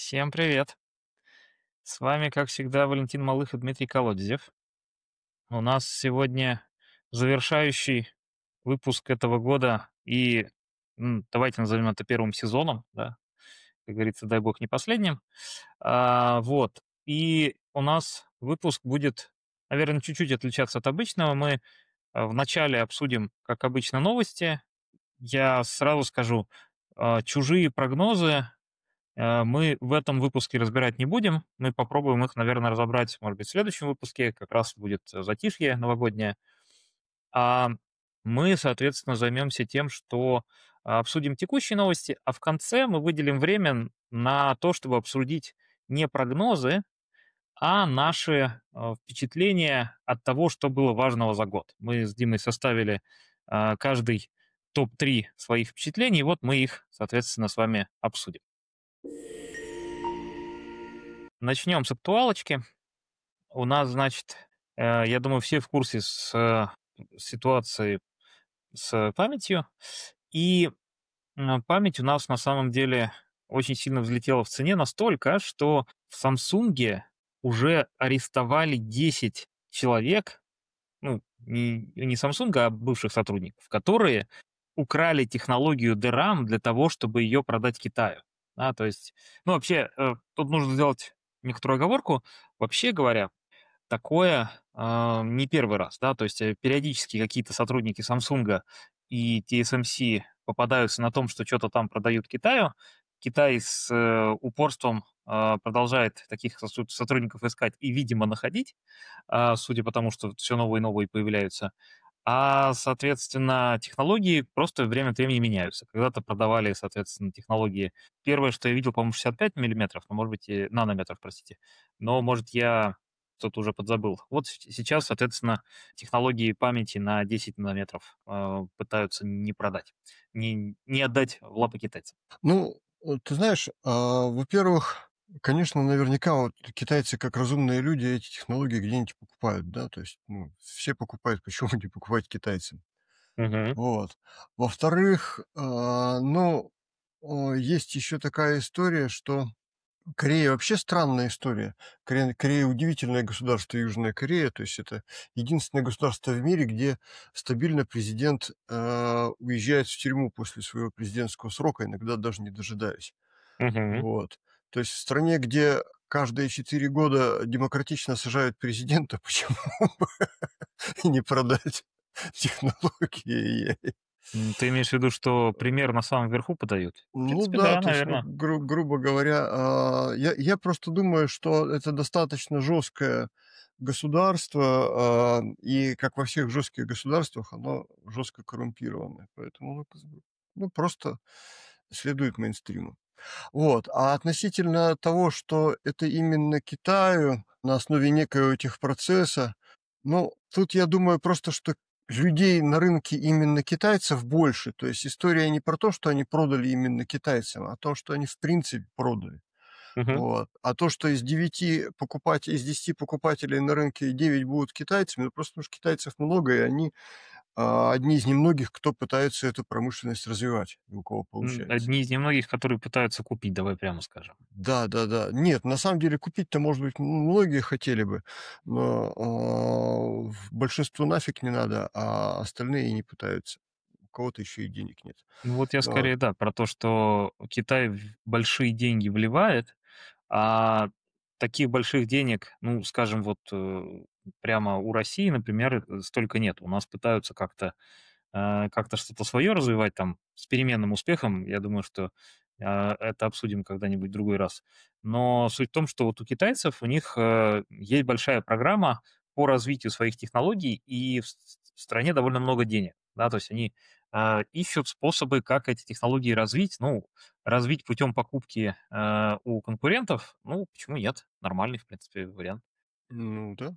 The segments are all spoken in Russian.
Всем привет! С вами, как всегда, Валентин Малых и Дмитрий Колодезев. У нас сегодня завершающий выпуск этого года, и давайте назовем это первым сезоном, да, как говорится, дай бог не последним. Вот. И у нас выпуск будет, наверное, чуть-чуть отличаться от обычного. Мы вначале обсудим, как обычно, новости. Я сразу скажу, чужие прогнозы мы в этом выпуске разбирать не будем. Мы попробуем их, наверное, разобрать, может быть, в следующем выпуске. Как раз будет затишье новогоднее. А мы, соответственно, займемся тем, что обсудим текущие новости, а в конце мы выделим время на то, чтобы обсудить не прогнозы, а наши впечатления от того, что было важного за год. Мы с Димой составили каждый топ-3 своих впечатлений, и вот мы их, соответственно, с вами обсудим. Начнем с актуалочки. У нас, значит, я думаю, все в курсе с ситуации с памятью. И память у нас на самом деле очень сильно взлетела в цене настолько, что в Samsung уже арестовали 10 человек, ну, не Samsung, а бывших сотрудников, которые украли технологию DRAM для того, чтобы ее продать Китаю. Да, то есть, ну, вообще, тут нужно сделать некоторую оговорку. Вообще говоря, такое не первый раз, да, то есть периодически какие-то сотрудники Samsung и TSMC попадаются на том, что что-то там продают Китаю. Китай с упорством продолжает таких сотрудников искать и, видимо, находить, судя по тому, что все новые и новые появляются. Соответственно, технологии просто время от времени меняются. Когда-то продавали, соответственно, технологии. Первое, что я видел, по-моему, 65 миллиметров, но, может быть, и нанометров, простите. Но, может, я что-то уже подзабыл. Вот сейчас, соответственно, технологии памяти на 10 нанометров пытаются не продать, не отдать в лапы китайцам. Ну, ты знаешь, во-первых, конечно, наверняка вот китайцы, как разумные люди, эти технологии где-нибудь покупают, да, то есть, ну, все покупают, почему не покупать китайцам? Мгм. Вот. Во-вторых, ну, есть еще такая история, что Корея вообще странная история. Корея удивительное государство, Южная Корея. То есть это единственное государство в мире, где стабильно президент уезжает в тюрьму после своего президентского срока, иногда даже не дожидаясь. Мгм. Вот. То есть в стране, где каждые 4 года демократично сажают президента, почему бы и не продать технологии? Ты имеешь в виду, что пример на самом верху подают? В Ну принципе, да, да, то есть, ну, наверное. грубо говоря, я просто думаю, что это достаточно жесткое государство, и, как во всех жестких государствах, оно жестко коррумпированное. Поэтому, ну, просто следует мейнстриму. Вот. А относительно того, что это именно Китаю на основе некоего техпроцесса, ну, тут я думаю просто, что людей на рынке именно китайцев больше. То есть история не про то, что они продали именно китайцам, а то, что они в принципе продали. Мгм. Вот. А то, что из 10 покупателей на рынке 9 будут китайцами, ну, просто потому что китайцев много, и они одни из немногих, кто пытается эту промышленность развивать, и у кого получается. Одни из немногих, которые пытаются купить, давай прямо скажем. Да-да-да. Нет, на самом деле купить-то, может быть, многие хотели бы, но, большинству нафиг не надо, а остальные и не пытаются. У кого-то еще и денег нет. Ну вот я Вот. скорее, да, про то, что Китай большие деньги вливает, а таких больших денег, ну, скажем, вот прямо у России, например, столько нет. У нас пытаются как-то что-то свое развивать там с переменным успехом. Я думаю, что это обсудим когда-нибудь в другой раз. Но суть в том, что вот у китайцев у них есть большая программа по развитию своих технологий, и в стране довольно много денег. Да, то есть они ищут способы, как эти технологии развить. Ну, развить путем покупки у конкурентов, ну, почему нет? Нормальный, в принципе, вариант. Ну да.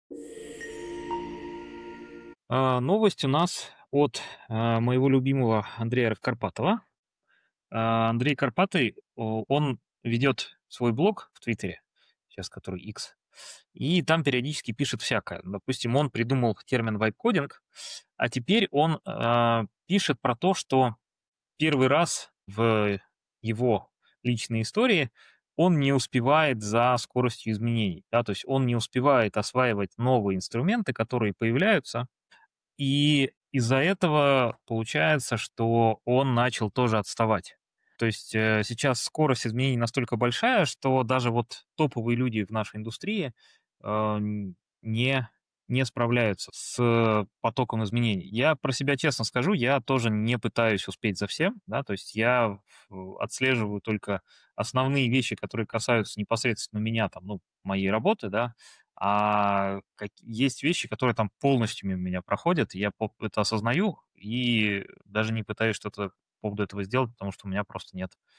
Новость у нас от моего любимого Андрея Карпатова. Андрей Карпатый, он ведет свой блог в Твиттере, сейчас который X, и там периодически пишет всякое. Допустим, он придумал термин вайп-кодинг, а теперь он пишет про то, что первый раз в его личной истории он не успевает за скоростью изменений, да, то есть он не успевает осваивать новые инструменты, которые появляются, и из-за этого получается, что он начал тоже отставать. То есть сейчас скорость изменений настолько большая, что даже вот топовые люди в нашей индустрии э, н- не, не справляются с потоком изменений. Я про себя честно скажу, я тоже не пытаюсь успеть за всем, да, то есть я отслеживаю только основные вещи, которые касаются непосредственно меня, там, ну, моей работы, да, есть вещи, которые там полностью мимо меня проходят, и я это осознаю и даже не пытаюсь что-то по поводу этого сделать, потому что у меня просто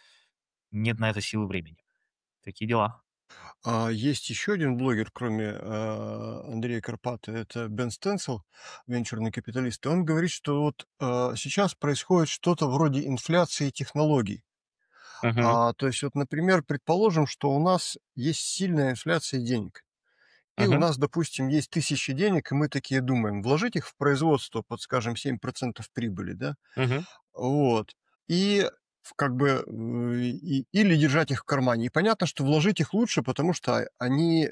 нет на это силы времени. Такие дела. Есть еще один блогер, кроме, Андрея Карпата, это Бен Стенсел, венчурный капиталист. И он говорит, что вот, сейчас происходит что-то вроде инфляции технологий. Мгм, То есть вот, например, предположим, что у нас есть сильная инфляция денег. И у мгм, нас, допустим, есть тысячи денег, и мы такие думаем, вложить их в производство под, скажем, 7% прибыли, да, мгм, вот, и как бы или держать их в кармане. И понятно, что вложить их лучше, потому что они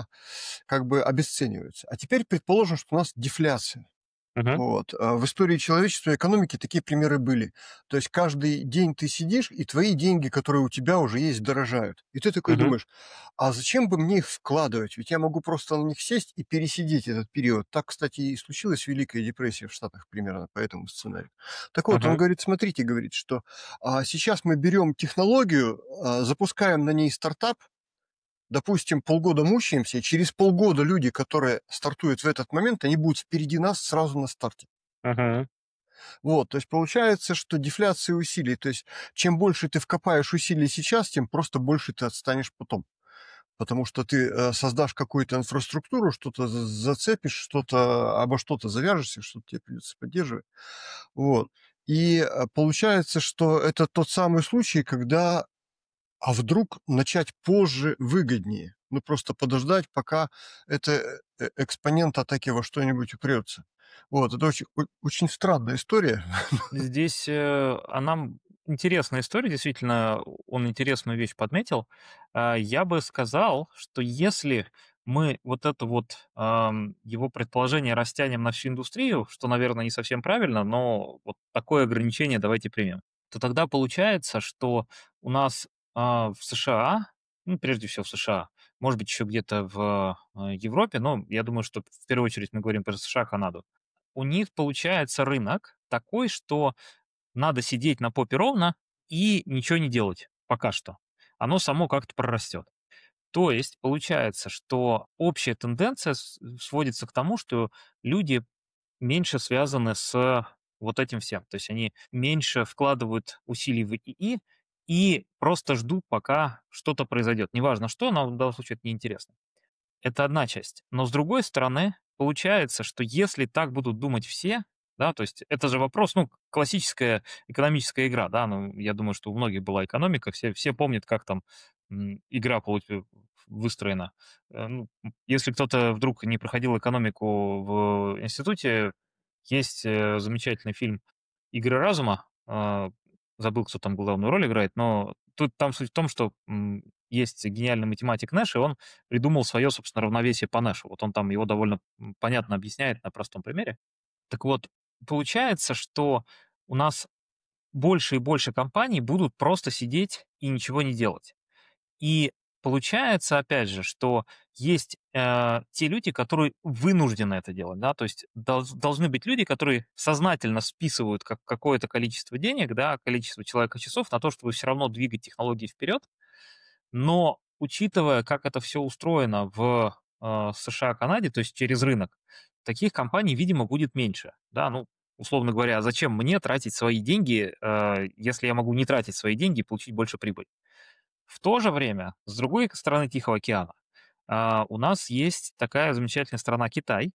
как бы обесцениваются. А теперь предположим, что у нас дефляция. мгм, Вот. В истории человечества и экономики такие примеры были. То есть каждый день ты сидишь, и твои деньги, которые у тебя уже есть, дорожают. И ты такой мгм, думаешь, а зачем бы мне их вкладывать? Ведь я могу просто на них сесть и пересидеть этот период. Так, кстати, и случилась Великая депрессия в Штатах примерно по этому сценарию. Так вот, он мгм, говорит, смотрите, говорит, что сейчас мы берем технологию, запускаем на ней стартап, допустим, полгода мучаемся, и через полгода люди, которые стартуют в этот момент, они будут впереди нас сразу на старте. мгм, Вот, то есть получается, что дефляция усилий, то есть чем больше ты вкопаешь усилий сейчас, тем просто больше ты отстанешь потом. Потому что ты создашь какую-то инфраструктуру, что-то зацепишь, что-то обо что-то завяжешься, что-то тебе придется поддерживать. Вот. И получается, что это тот самый случай, когда вдруг начать позже выгоднее. Ну, просто подождать, пока это экспонент атаки во что-нибудь упрется. Вот, это очень странная история. Здесь, она интересная история, действительно, он интересную вещь подметил. Я бы сказал, что если мы вот это вот, его предположение растянем на всю индустрию, что, наверное, не совсем правильно, но вот такое ограничение давайте примем, то тогда получается, что у нас, в США, ну, прежде всего в США, может быть, еще где-то в, Европе, но я думаю, что в первую очередь мы говорим про США, Канаду. У них получается рынок такой, что надо сидеть на попе ровно и ничего не делать пока что. Оно само как-то прорастет. То есть получается, что общая тенденция сводится к тому, что люди меньше связаны с вот этим всем. То есть они меньше вкладывают усилий в ИИ и просто ждут, пока что-то произойдет. Неважно что, но в данном случае это неинтересно. Это одна часть. Но с другой стороны, получается, что если так будут думать все, да, то есть это же вопрос, ну, классическая экономическая игра, да, ну, я думаю, что у многих была экономика, все помнят, как там игра выстроена. Ну, если кто-то вдруг не проходил экономику в институте, есть замечательный фильм «Игры разума», забыл, кто там главную роль играет, но тут там суть в том, что есть гениальный математик Нэш, и он придумал свое, собственно, равновесие по Нэшу. Вот он там его довольно понятно объясняет на простом примере. Так вот, получается, что у нас больше и больше компаний будут просто сидеть и ничего не делать. И получается, опять же, что есть те люди, которые вынуждены это делать, да, то есть должны быть люди, которые сознательно списывают какое-то количество денег, да, количество человека часов на то, чтобы все равно двигать технологии вперед, но учитывая, как это все устроено в, США, Канаде, то есть через рынок, таких компаний, видимо, будет меньше. Да, ну, условно говоря, зачем мне тратить свои деньги, если я могу не тратить свои деньги и получить больше прибыли? В то же время, с другой стороны Тихого океана, у нас есть такая замечательная страна Китай,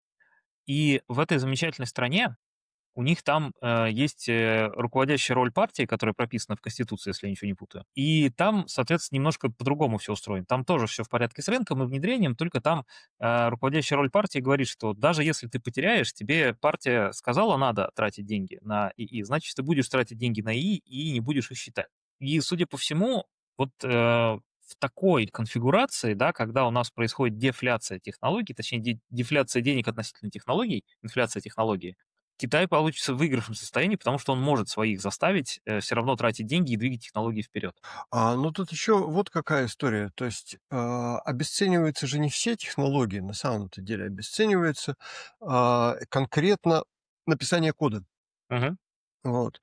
и в этой замечательной стране у них там, есть, руководящая роль партии, которая прописана в Конституции, если я ничего не путаю. И там, соответственно, немножко по-другому все устроено. Там тоже все в порядке с рынком и внедрением, только там, руководящая роль партии говорит, что даже если ты потеряешь, тебе партия сказала, надо тратить деньги на ИИ, значит, ты будешь тратить деньги на ИИ и не будешь их считать. И, судя по всему, вот, в такой конфигурации, да, когда у нас происходит дефляция технологий, точнее, дефляция денег относительно технологий, инфляция технологий, Китай получится в выигрышном состоянии, потому что он может своих заставить все равно тратить деньги и двигать технологии вперед. Ну, тут еще вот какая история. То есть, обесцениваются же не все технологии, на самом-то деле. Обесценивается, конкретно написание кода. Мгм. Вот.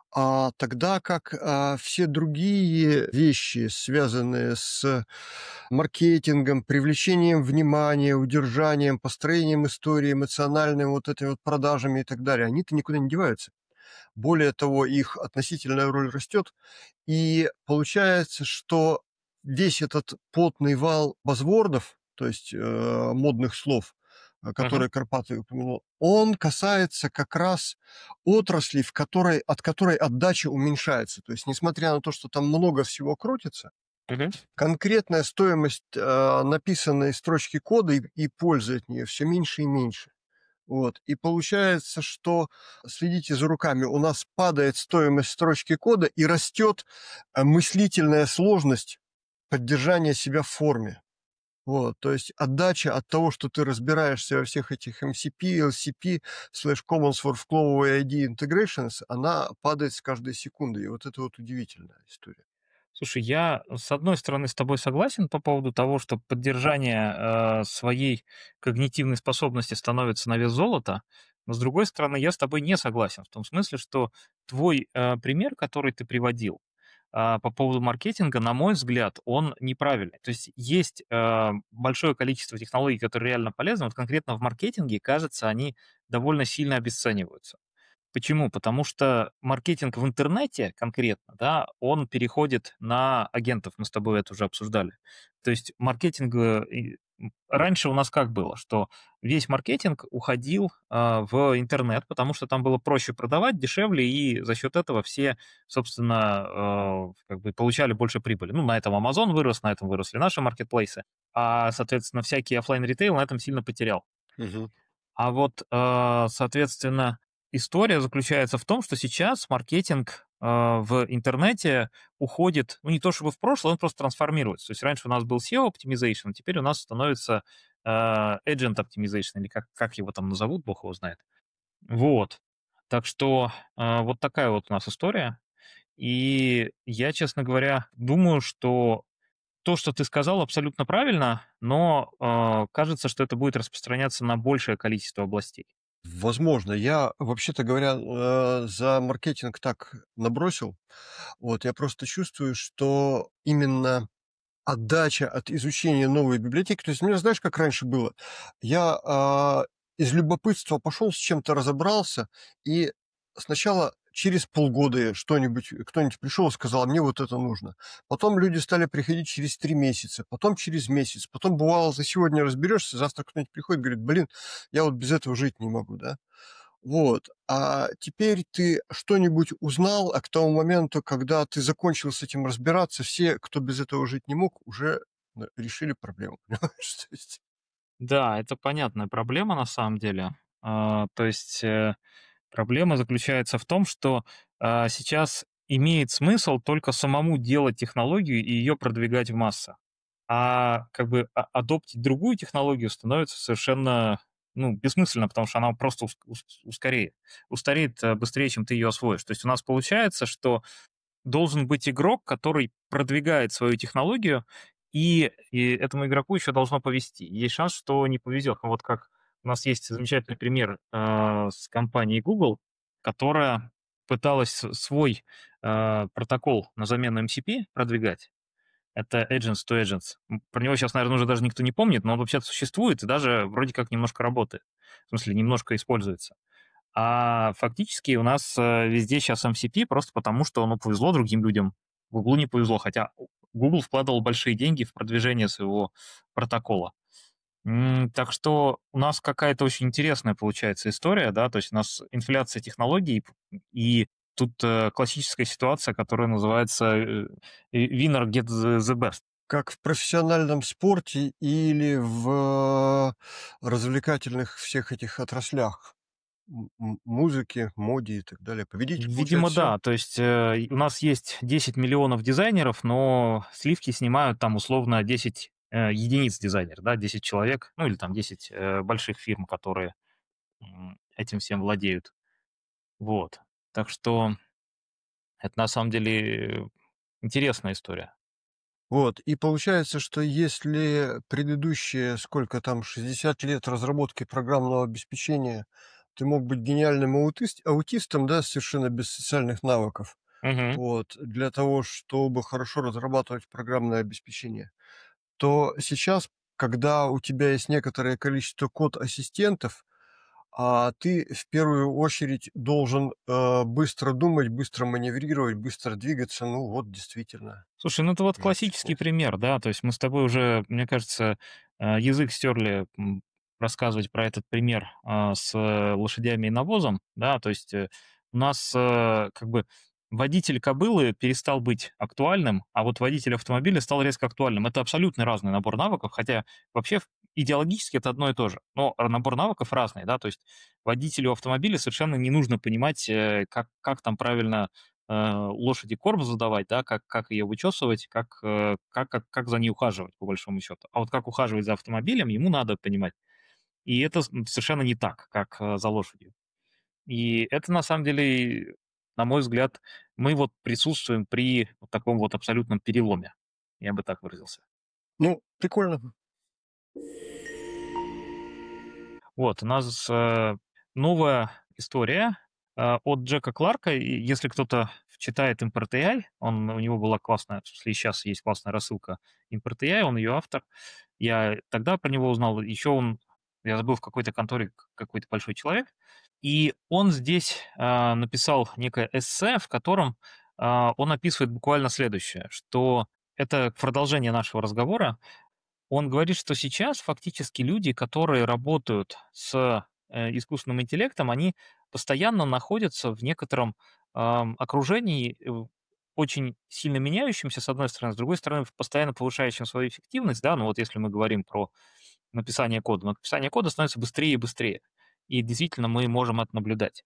Тогда как, все другие вещи, связанные с маркетингом, привлечением внимания, удержанием, построением истории, эмоциональным вот этими вот продажами и так далее, они-то никуда не деваются. Более того, их относительная роль растет, и получается, что весь этот потный вал базвордов, то есть, модных слов, Мгм. которые Карпаты упомянул, он касается как раз отрасли, от которой отдача уменьшается. То есть, несмотря на то, что там много всего крутится, Мгм. конкретная стоимость, написанной строчки кода и пользы от нее все меньше и меньше. Вот. И получается, что, следите за руками, у нас падает стоимость строчки кода и растет мыслительная сложность поддержания себя в форме. Вот, то есть отдача от того, что ты разбираешься во всех этих MCP, LCP, Commons for Flow и ID Integrations, она падает с каждой секундой. И вот это вот удивительная история. Слушай, я с одной стороны с тобой согласен по поводу того, что поддержание своей когнитивной способности становится на вес золота, но с другой стороны я с тобой не согласен в том смысле, что твой пример, который ты приводил по поводу маркетинга, на мой взгляд, он неправильный. То есть есть большое количество технологий, которые реально полезны, вот конкретно в маркетинге, кажется, они довольно сильно обесцениваются. Почему? Потому что маркетинг в интернете конкретно, да, он переходит на агентов. Мы с тобой это уже обсуждали. То есть маркетинг раньше у нас как было, что весь маркетинг уходил в интернет, потому что там было проще продавать, дешевле, и за счет этого все, собственно, как бы получали больше прибыли. Ну, на этом Amazon вырос, на этом выросли наши маркетплейсы, а, соответственно, всякий оффлайн ритейл на этом сильно потерял. Мгм. А вот, соответственно, история заключается в том, что сейчас маркетинг, в интернете уходит, ну, не то чтобы в прошлое, он просто трансформируется. То есть раньше у нас был SEO optimization, теперь у нас становится, agent optimization, или как его там назовут, бог его знает. Вот. Так что, вот такая вот у нас история. И я, честно говоря, думаю, что то, что ты сказал, абсолютно правильно, но, кажется, что это будет распространяться на большее количество областей. Возможно, я, вообще-то говоря, за маркетинг так набросил. Вот, я просто чувствую, что именно отдача от изучения новой библиотеки. То есть, у меня, знаешь, как раньше было? Я из любопытства пошел с чем-то разобрался, и сначала через полгода кто-нибудь пришел и сказал: мне вот это нужно. Потом люди стали приходить через 3 месяца, потом через месяц. Потом бывало, ты сегодня разберешься, завтра кто-нибудь приходит и говорит: блин, я вот без этого жить не могу, да? Вот. А теперь ты что-нибудь узнал, а к тому моменту, когда ты закончил с этим разбираться, все, кто без этого жить не мог, уже решили проблему. Понимаешь? То есть Да, это понятная проблема на самом деле. То есть, проблема заключается в том, что, сейчас имеет смысл только самому делать технологию и ее продвигать в массы. А как бы адоптить другую технологию становится совершенно, ну, бессмысленно, потому что она просто устареет быстрее, чем ты ее освоишь. То есть у нас получается, что должен быть игрок, который продвигает свою технологию, и этому игроку еще должно повезти. Есть шанс, что не повезет. Ну, вот как у нас есть замечательный пример с компанией Google, которая пыталась свой протокол на замену MCP продвигать. Это Agents to Agents. Про него сейчас, наверное, уже даже никто не помнит, но он вообще-то существует и даже вроде как немножко работает. В смысле, немножко используется. А фактически у нас везде сейчас MCP просто потому, что, ну, повезло другим людям. Гуглу не повезло, хотя Google вкладывал большие деньги в продвижение своего протокола. Так что у нас какая-то очень интересная получается история, да, то есть у нас инфляция технологий, и тут классическая ситуация, которая называется winner get the best. как в профессиональном спорте или в развлекательных всех этих отраслях. музыке, моде и так далее. Победитель получает Видимо, все. да. То есть, у нас есть 10 миллионов дизайнеров, но сливки снимают там условно 10 единиц дизайнеров, да, 10 человек, ну или там 10 больших фирм, которые этим всем владеют. Вот. Так что это на самом деле интересная история. Вот, и получается, что если предыдущие, сколько там, 60 лет разработки программного обеспечения, ты мог быть гениальным аутистом, да, совершенно без социальных навыков, Мгм. вот, для того, чтобы хорошо разрабатывать программное обеспечение, то сейчас, когда у тебя есть некоторое количество код-ассистентов, ты в первую очередь должен быстро думать, быстро маневрировать, быстро двигаться. Ну вот, действительно, Слушай, ну это вот уже классический сейчас. пример, да, то есть мы с тобой уже, мне кажется, язык стерли рассказывать про этот пример с лошадями и навозом, да, то есть у нас как бы водитель кобылы перестал быть актуальным, а вот водитель автомобиля стал резко актуальным. Это абсолютно разный набор навыков, хотя вообще идеологически это одно и то же, но набор навыков разный, да, то есть водителю автомобиля совершенно не нужно понимать, как там правильно лошади корм задавать, да, как ее вычесывать, как за ней ухаживать, по большому счету. А вот как ухаживать за автомобилем, ему надо понимать. И это совершенно не так, как за лошадью. И это, на самом деле, на мой взгляд, мы вот присутствуем при вот таком вот абсолютном переломе. Я бы так выразился. Ну, прикольно. Вот, у нас новая история от Джека Кларка. И если кто-то читает Import AI, у него была классная, в смысле, и сейчас есть классная рассылка Import AI, он ее автор. Я тогда про него узнал, еще я забыл, в какой-то конторе какой-то большой человек, и он здесь написал некое эссе, в котором он описывает буквально следующее, что это продолжение нашего разговора, он говорит, что сейчас фактически люди, которые работают с искусственным интеллектом, они постоянно находятся в некотором окружении, очень сильно меняющемся, с одной стороны, с другой стороны, постоянно повышающим свою эффективность, да, ну вот если мы говорим про написание кода становится быстрее и быстрее, и действительно мы можем это наблюдать.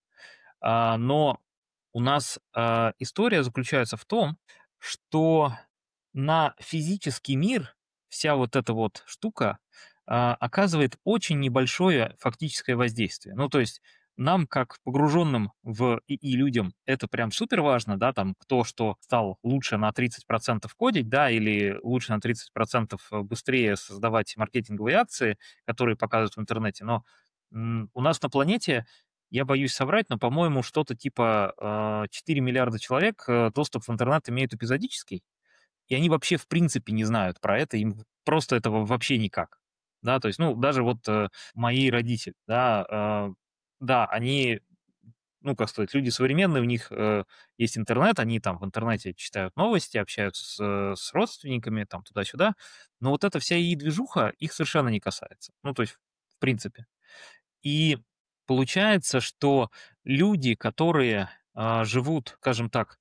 Но у нас история заключается в том, что на физический мир вся вот эта вот штука оказывает очень небольшое фактическое воздействие. Ну, то есть нам, как погруженным в ИИ людям, это прям супер важно, да, там, кто что стал лучше на 30% кодить, да, или лучше на 30% быстрее создавать маркетинговые акции, которые показывают в интернете, но у нас на планете, я боюсь соврать, но, по-моему, что-то типа 4 миллиарда человек доступ в интернет имеют эпизодический, и они вообще в принципе не знают про это, им просто этого вообще никак. Да, то есть, ну, даже вот мои родители, да, да, они, ну, как сказать, люди современные, у них есть интернет, они там в интернете читают новости, общаются с родственниками, там, туда-сюда, но вот эта вся и движуха их совершенно не касается. Ну, то есть, в принципе. И получается, что люди, которые живут, скажем так,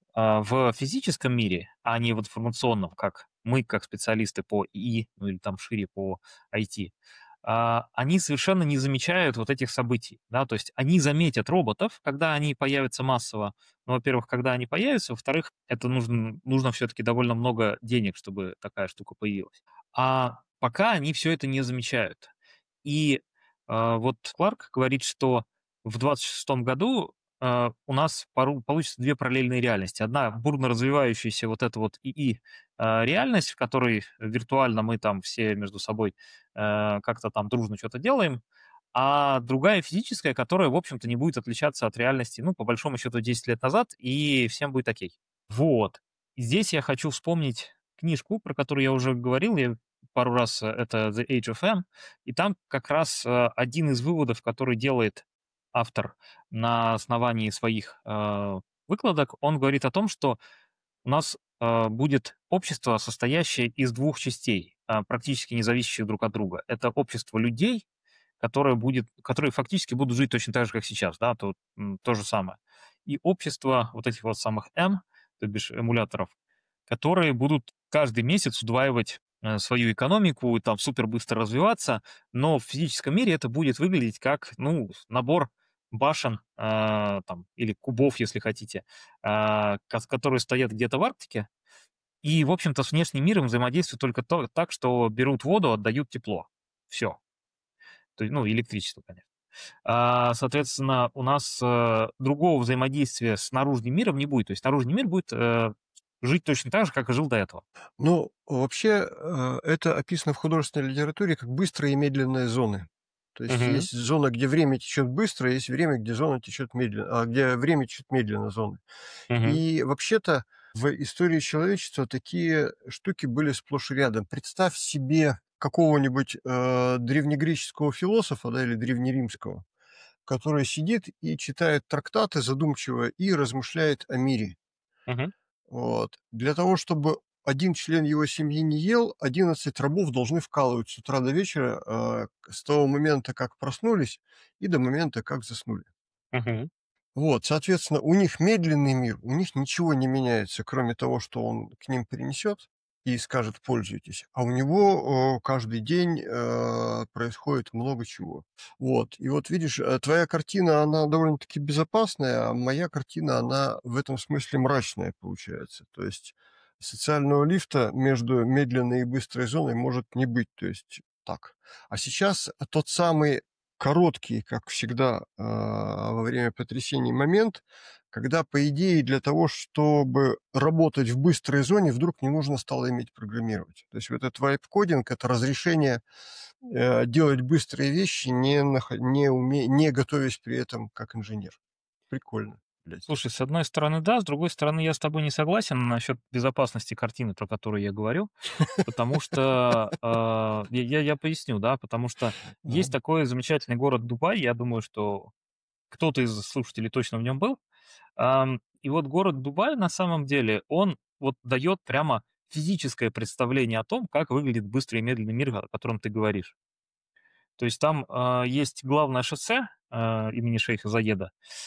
в физическом мире, а не в информационном, как мы, как специалисты по ИИ, ну или там шире по IT, они совершенно не замечают вот этих событий, да, то есть они заметят роботов, когда они появятся массово, но, во-первых, когда они появятся, во-вторых, это нужно все-таки довольно много денег, чтобы такая штука появилась. А пока они все это не замечают. И вот Кларк говорит, что в 26 году у нас получится две параллельные реальности. Одна бурно развивающаяся вот эта вот ИИ реальность, в которой виртуально мы там все между собой как-то там дружно что-то делаем, а другая физическая, которая, в общем-то, не будет отличаться от реальности, ну, по большому счету, 10 лет назад, и всем будет окей. Вот. И здесь я хочу вспомнить книжку, про которую я уже говорил, я пару раз, это The Age of M, и там как раз один из выводов, который делает автор на основании своих выкладок, он говорит о том, что у нас будет общество, состоящее из двух частей, практически не зависящих друг от друга. Это общество людей, которые фактически будут жить точно так же, как сейчас, да, то же самое. И общество вот этих вот самых M, то бишь эмуляторов, которые будут каждый месяц удваивать свою экономику и там супер быстро развиваться, но в физическом мире это будет выглядеть как, ну, набор башен, там, или кубов, если хотите, которые стоят где-то в Арктике. И, в общем-то, с внешним миром взаимодействуют только так, что берут воду, отдают тепло. Все. То есть, ну, электричество, конечно. Соответственно, у нас другого взаимодействия с наружным миром не будет. То есть наружный мир будет жить точно так же, как и жил до этого. Ну, вообще, это описано в художественной литературе как быстрые и медленные зоны. То есть Мгм. есть зона, где время течет быстро, есть время, где зона течет медленно, где время течет медленно зоны. Мгм. И вообще-то в истории человечества такие штуки были сплошь и рядом. Представь себе какого-нибудь древнегреческого философа, да, или древнеримского, который сидит и читает трактаты задумчиво и размышляет о мире. Мгм. Вот. Для того, чтобы один член его семьи не ел, 11 рабов должны вкалывать с утра до вечера, с того момента, как проснулись, и до момента, как заснули. Мгм. Вот, соответственно, у них медленный мир, у них ничего не меняется, кроме того, что он к ним принесет и скажет «пользуйтесь», а у него каждый день происходит много чего. Вот, и вот видишь, твоя картина, она довольно-таки безопасная, а моя картина, она в этом смысле мрачная получается. То есть социального лифта между медленной и быстрой зоной может не быть, то есть так. А сейчас тот самый короткий, как всегда, во время потрясений момент, когда, по идее, для того, чтобы работать в быстрой зоне, вдруг не нужно стало иметь программировать. То есть вот этот вайп-кодинг — это разрешение делать быстрые вещи, не готовясь при этом как инженер. Прикольно, блядь. Слушай, с одной стороны, да, с другой стороны, я с тобой не согласен насчет безопасности картины, про которую я говорю, потому что я поясню, да, потому что есть Ага. такой замечательный город Дубай, я думаю, что кто-то из слушателей точно в нем был. И вот город Дубай на самом деле, он вот дает прямо физическое представление о том, как выглядит быстрый и медленный мир, о котором ты говоришь. То есть там есть главное шоссе имени шейха Заеда,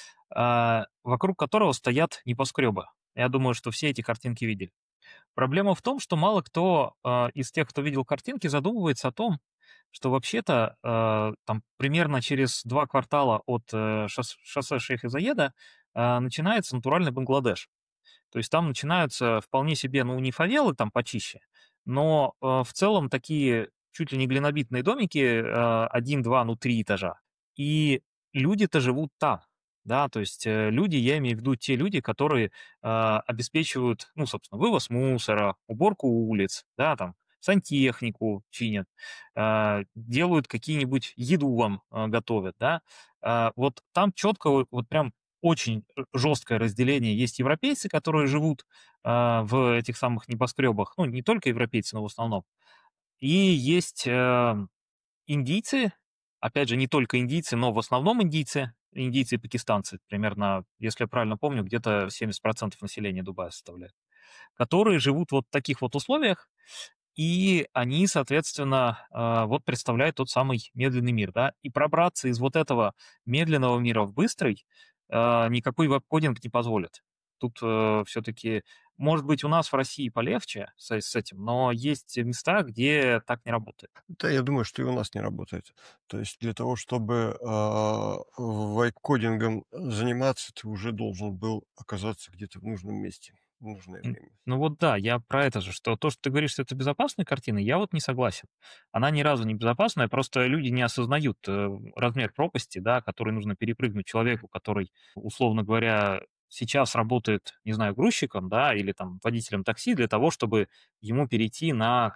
вокруг которого стоят небоскребы. Я думаю, что все эти картинки видели. Проблема в том, что мало кто из тех, кто видел картинки, задумывается о том, что вообще-то там примерно через 2 квартала от шоссе шейха Заеда начинается натуральный Бангладеш. То есть там начинаются вполне себе, ну, не фавелы там почище, но в целом такие чуть ли не глинобитные домики, 1, 2, ну, 3 этажа. И люди-то живут там, да, то есть люди, я имею в виду те люди, которые обеспечивают, ну, собственно, вывоз мусора, уборку улиц, да, там, сантехнику чинят, делают какие-нибудь еду вам готовят, да. Вот там четко вот прям очень жесткое разделение. Есть европейцы, которые живут в этих самых небоскребах, ну, не только европейцы, но в основном. И есть индийцы, опять же, не только индийцы, но в основном индийцы и пакистанцы, примерно, если я правильно помню, где-то 70% населения Дубая составляют, которые живут вот в таких вот условиях, и они, соответственно, вот представляют тот самый медленный мир, да. И пробраться из вот этого медленного мира в быстрый никакой веб-кодинг не позволит. Тут все-таки, может быть, у нас в России полегче с этим, но есть места, где так не работает. Да, я думаю, что и у нас не работает. То есть для того, чтобы вайп-кодингом заниматься, ты уже должен был оказаться где-то в нужном месте в нужное время. Ну вот да, я про это же, что то, что ты говоришь, что это безопасная картина, я вот не согласен. Она ни разу не безопасная, просто люди не осознают размер пропасти, да, который нужно перепрыгнуть человеку, который, условно говоря, сейчас работает, не знаю, грузчиком, да, или там водителем такси для того, чтобы ему перейти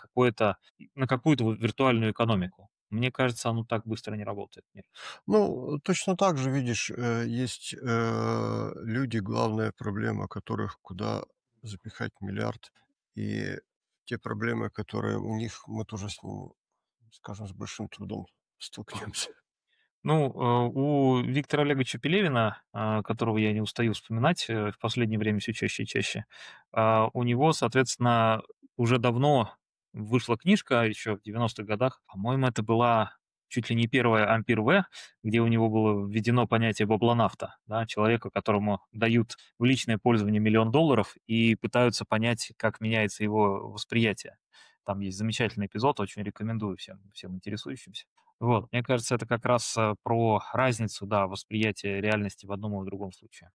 на какую-то вот виртуальную экономику. Мне кажется, оно так быстро не работает. Нет. Ну, точно так же, видишь, есть люди, главная проблема которых куда запихать миллиард. И те проблемы, которые у них, мы тоже с ними, скажем, с большим трудом столкнемся. Ну, у Виктора Олеговича Пелевина, которого я не устаю вспоминать в последнее время все чаще и чаще, у него, соответственно, уже давно вышла книжка, еще в 90-х годах, по-моему, это была чуть ли не первая «Ампир В», где у него было введено понятие баблонавта, да, человека, которому дают в личное пользование $1 000 000 и пытаются понять, как меняется его восприятие. Там есть замечательный эпизод, очень рекомендую всем интересующимся. Вот, мне кажется, это как раз про разницу, да, восприятия реальности в одном и в другом случае.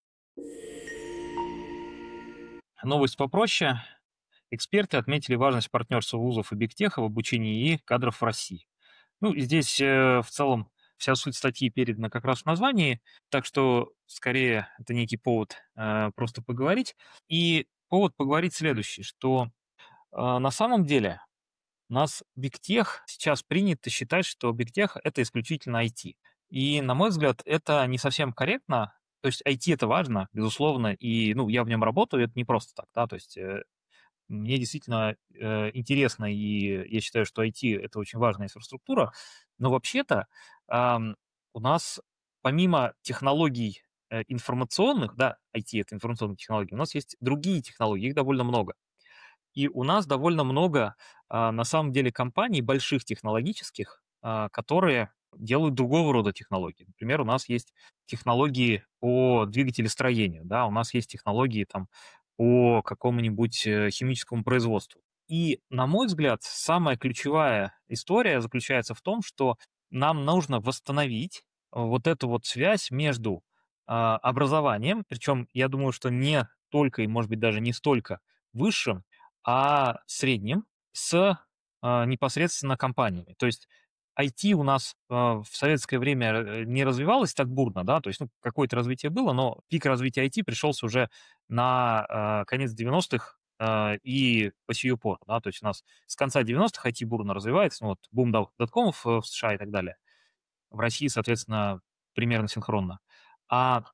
Новость попроще. Эксперты отметили важность партнерства вузов и бигтеха в обучении ИИ кадров в России. Ну, и здесь в целом вся суть статьи передана как раз в названии, так что скорее это некий повод просто поговорить. И повод поговорить следующий, что на самом деле у нас бигтех сейчас принято считать, что бигтех это исключительно IT. И, на мой взгляд, это не совсем корректно. То есть IT это важно, безусловно, и ну, я в нем работаю, это не просто так, да, то есть мне действительно, интересно, и я считаю, что IT — это очень важная инфраструктура. Но вообще-то, у нас помимо технологий, информационных, да, IT — это информационные технологии, у нас есть другие технологии, их довольно много. И у нас довольно много, на самом деле, компаний больших технологических, которые делают другого рода технологии. Например, у нас есть технологии по двигателестроению, да, у нас есть технологии там по какому-нибудь химическому производству. И, на мой взгляд, самая ключевая история заключается в том, что нам нужно восстановить вот эту вот связь между образованием, причем я думаю, что не только и, может быть, даже не столько высшим, среднем с, непосредственно компаниями. То есть IT у нас, в советское время, не развивалось так бурно, да, то есть, ну, какое-то развитие было, но пик развития IT пришелся уже на, конец 90-х, и по сию пору, да. То есть у нас с конца 90-х IT бурно развивается, ну, вот бум доткомов, в США и так далее. В России, соответственно, примерно синхронно. А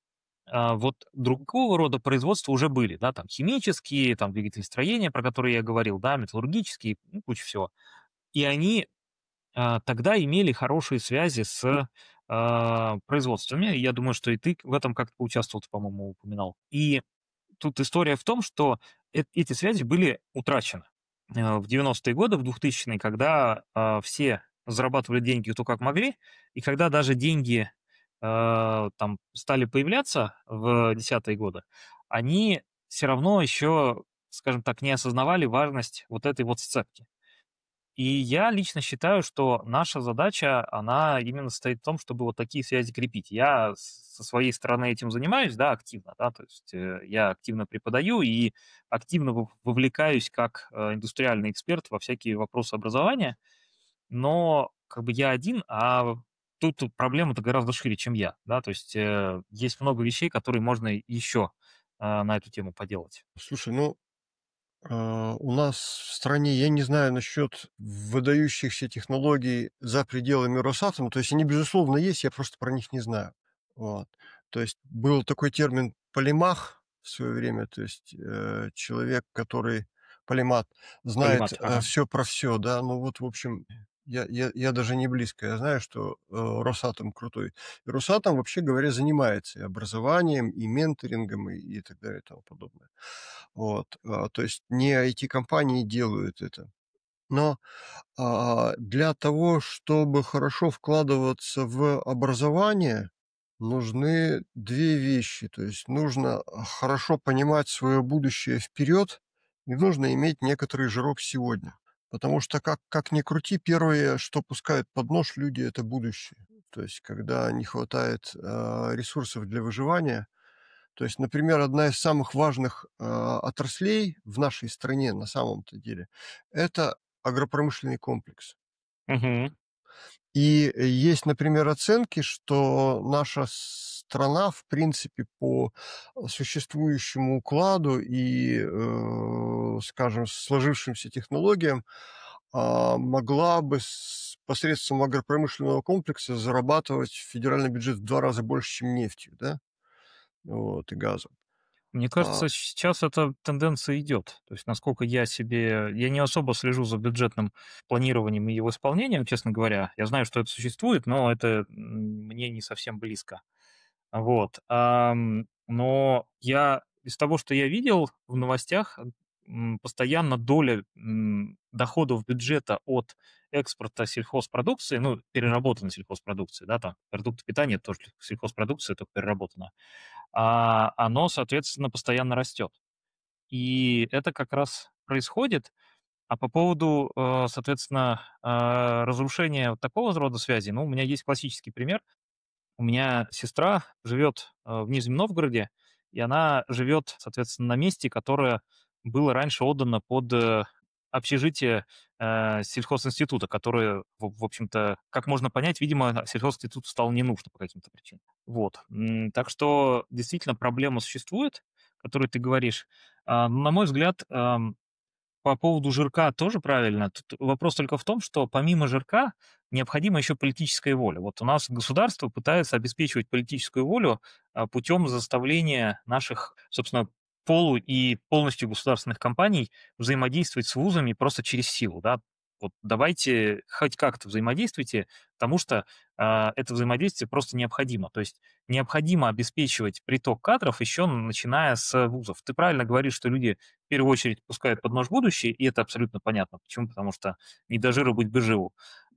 вот другого рода производства уже были, да, там химические, там двигателестроения, про которые я говорил, да, металлургические, ну, куча всего. И они тогда имели хорошие связи с производствами. Я думаю, что и ты в этом как-то поучаствовал, ты, по-моему, упоминал. И тут история в том, что эти связи были утрачены в 90-е годы, в 2000-е, когда все зарабатывали деньги кто как могли, и когда даже деньги там стали появляться в 10-е годы, они все равно еще, скажем так, не осознавали важность вот этой вот сцепки. И я лично считаю, что наша задача, она именно состоит в том, чтобы вот такие связи крепить. Я со своей стороны этим занимаюсь, да, активно, да, то есть я активно преподаю и активно вовлекаюсь как индустриальный эксперт во всякие вопросы образования, но как бы я один, а тут проблема-то гораздо шире, чем я, да, то есть есть много вещей, которые можно еще на эту тему поделать. Слушай, ну, у нас в стране, я не знаю насчет выдающихся технологий за пределами Росатома, то есть они, безусловно, есть, я просто про них не знаю. Вот. То есть был такой термин полимах в свое время, то есть человек, который полимат, знает Полимат, ага. все про все, да, ну вот, в общем, я даже не близко, я знаю, что Росатом крутой. И Росатом, вообще говоря, занимается и образованием, и менторингом, и так далее, и тому подобное. Вот, то есть не IT-компании делают это. Но, для того, чтобы хорошо вкладываться в образование, нужны 2 вещи. То есть нужно, хорошо понимать свое будущее вперед и нужно иметь некоторый жирок сегодня. Потому что как ни крути, первые, что пускают под нож люди — это будущее. То есть когда не хватает, ресурсов для выживания, то есть, например, одна из самых важных, отраслей в нашей стране на самом-то деле — это агропромышленный комплекс. Мгм. И есть, например, оценки, что наша страна, в принципе, по существующему укладу и, скажем, сложившимся технологиям, могла бы посредством агропромышленного комплекса зарабатывать в федеральный бюджет в 2 раза больше, чем нефтью, да, вот, и газом. Мне А кажется, сейчас эта тенденция идет. То есть, насколько я не особо слежу за бюджетным планированием и его исполнением, честно говоря. Я знаю, что это существует, но это мне не совсем близко. Вот. Но я из того, что я видел в новостях, постоянно доля доходов бюджета от экспорта сельхозпродукции, ну, переработанной сельхозпродукции, да, там продукты питания — это тоже сельхозпродукция, только переработанная, оно, соответственно, постоянно растет. И это как раз происходит. А по поводу, соответственно, разрушения вот такого рода связи, ну, у меня есть классический пример. У меня сестра живет, в Нижнем Новгороде, и она живет, соответственно, на месте, которое было раньше отдано под, общежитие, сельхозинститута, которое, в общем-то, как можно понять, видимо, сельхозинституту стало не нужно по каким-то причинам. Вот. Так что действительно проблема существует, которую ты говоришь. На мой взгляд, по поводу жирка тоже правильно. Тут вопрос только в том, что помимо жирка необходима еще политическая воля. Вот у нас государство пытается обеспечивать политическую волю путем заставления наших, собственно, и полностью государственных компаний взаимодействовать с вузами просто через силу, да. Вот давайте хоть как-то взаимодействуйте, потому что это взаимодействие просто необходимо. То есть необходимо обеспечивать приток кадров еще начиная с вузов. Ты правильно говоришь, что люди в первую очередь пускают под нож будущее, и это абсолютно понятно. Почему? Потому что не до жиру быть бы живу.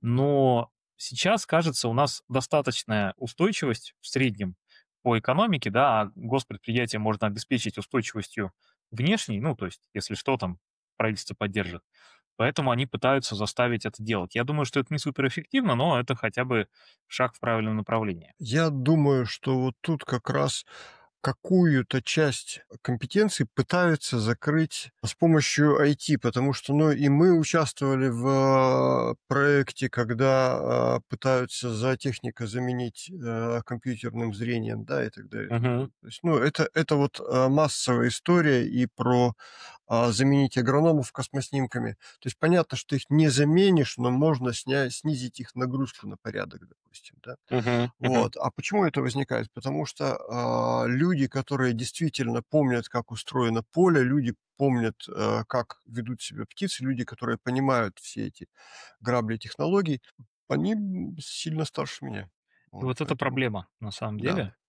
Но сейчас, кажется, у нас достаточная устойчивость в среднем по экономике, да, а госпредприятие можно обеспечить устойчивостью внешней, ну, то есть, если что, там правительство поддержит. Поэтому они пытаются заставить это делать. Я думаю, что это не суперэффективно, но это хотя бы шаг в правильном направлении. Я думаю, что вот тут как раз какую-то часть компетенций пытаются закрыть с помощью IT, потому что, ну, и мы участвовали в проекте, когда пытаются зоотехника заменить компьютерным зрением, да, и так далее. Мгм. То есть, ну, это вот массовая история и про заменить агрономов космоснимками. То есть понятно, что их не заменишь, но можно снизить их нагрузку на порядок, допустим, да. Мгм. Мгм. Вот. А почему это возникает? Потому что люди, которые действительно помнят, как устроено поле, люди помнят, как ведут себя птицы, люди, которые понимают все эти грабли технологий, они сильно старше меня. И Вот, вот это поэтому, проблема на самом да. деле.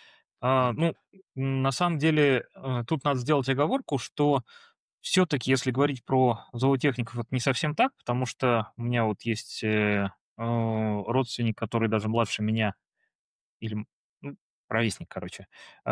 Ну, на самом деле, тут надо сделать оговорку, что все-таки, если говорить про зоотехников, это не совсем так, потому что у меня вот есть родственник, который даже младше меня, или ну, ровесник, короче,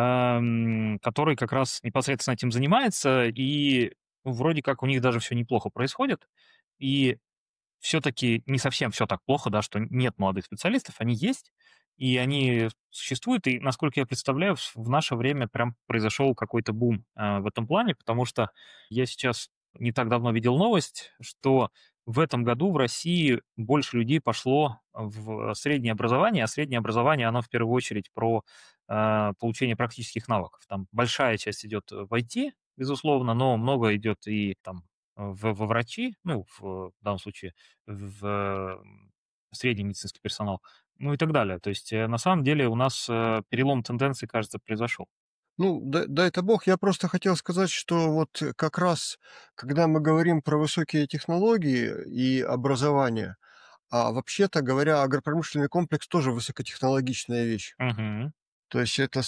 который как раз непосредственно этим занимается, и вроде как у них даже все неплохо происходит. И все-таки не совсем все так плохо, да, что нет молодых специалистов, они есть, и они существуют, и, насколько я представляю, в наше время прям произошел какой-то бум в этом плане, потому что я сейчас не так давно видел новость, что в этом году в России больше людей пошло в среднее образование, а среднее образование, оно в первую очередь про получение практических навыков. Там большая часть идет в IT, безусловно, но много идет и там во врачи, ну, в данном случае в средний медицинский персонал, ну и так далее. То есть, на самом деле у нас, перелом тенденций, кажется, произошел. Ну, дай это бог. Я просто хотел сказать, что вот как раз, когда мы говорим про высокие технологии и образование, вообще-то говоря, агропромышленный комплекс тоже высокотехнологичная вещь. Мгм. То есть это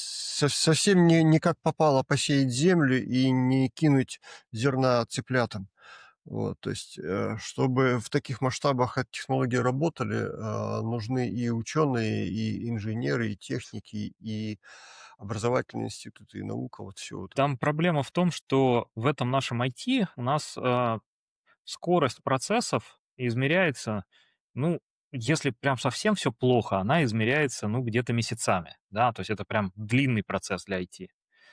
совсем не как попало посеять землю и не кинуть зерна цыплятам. Вот, то есть, чтобы в таких масштабах эти технологии работали, нужны и ученые, и инженеры, и техники, и образовательные институты, и наука, вот все вот это. Там проблема в том, что в этом нашем IT у нас, скорость процессов измеряется, ну, если прям совсем все плохо, она измеряется, ну, где-то месяцами, да, то есть это прям длинный процесс для IT.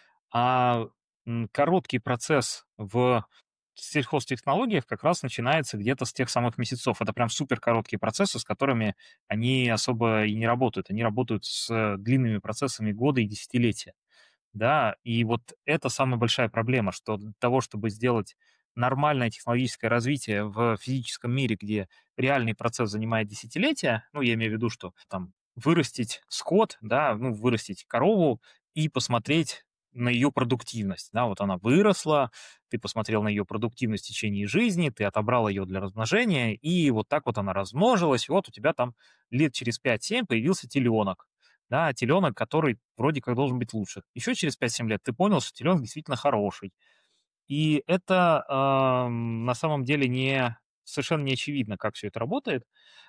А, короткий процесс в сельхозтехнологиях как раз начинается где-то с тех самых месяцев. Это прям супер короткие процессы, с которыми они особо и не работают. Они работают с длинными процессами года и десятилетия. Да, и вот это самая большая проблема, что для того, чтобы сделать нормальное технологическое развитие в физическом мире, где реальный процесс занимает десятилетия, ну, я имею в виду, что там вырастить скот, да, ну, вырастить корову и посмотреть на ее продуктивность, да, вот она выросла, ты посмотрел на ее продуктивность в течение жизни, ты отобрал ее для размножения, и вот так вот она размножилась, и вот у тебя там лет через 5-7 появился теленок, да, теленок, который вроде как должен быть лучше. Еще через 5-7 лет ты понял, что теленок действительно хороший. И это на самом деле совершенно не очевидно, как все это работает,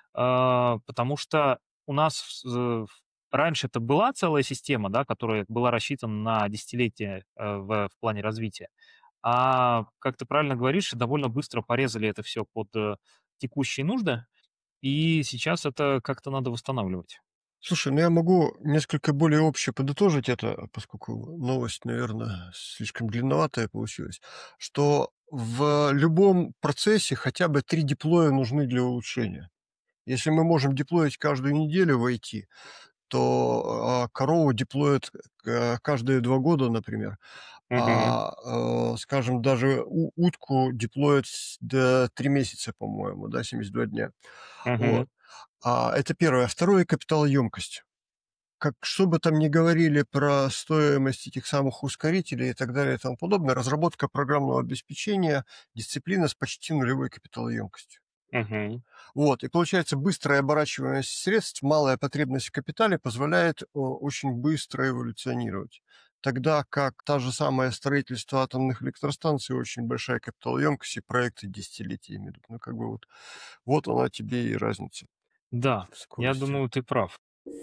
потому что у нас раньше это была целая система, да, которая была рассчитана на десятилетия в плане развития. А, как ты правильно говоришь, довольно быстро порезали это все под текущие нужды, и сейчас это как-то надо восстанавливать. Слушай, ну я могу несколько более обще подытожить это, поскольку новость, наверное, слишком длинноватая получилась, что в любом процессе хотя бы 3 деплоя нужны для улучшения. Если мы можем деплоить каждую неделю в IT, то, корову деплоят, каждые 2 года, например, Мгм. скажем, даже утку деплоят 3 месяца, по-моему, да, 72 дня. Мгм. Вот. Это первое. Второе — капиталоемкость. Что бы там ни говорили про стоимость этих самых ускорителей и так далее и тому подобное, разработка программного обеспечения — дисциплина с почти нулевой капиталоемкостью. Мгм. Вот, и получается, быстрая оборачиваемость средств, малая потребность в капитале позволяет очень быстро эволюционировать. Тогда как та же самое строительство атомных электростанций, очень большая капиталоемкость, и проекты десятилетиями идут. Ну, как бы вот она тебе и разница Да, в я скорости. думаю, ты прав.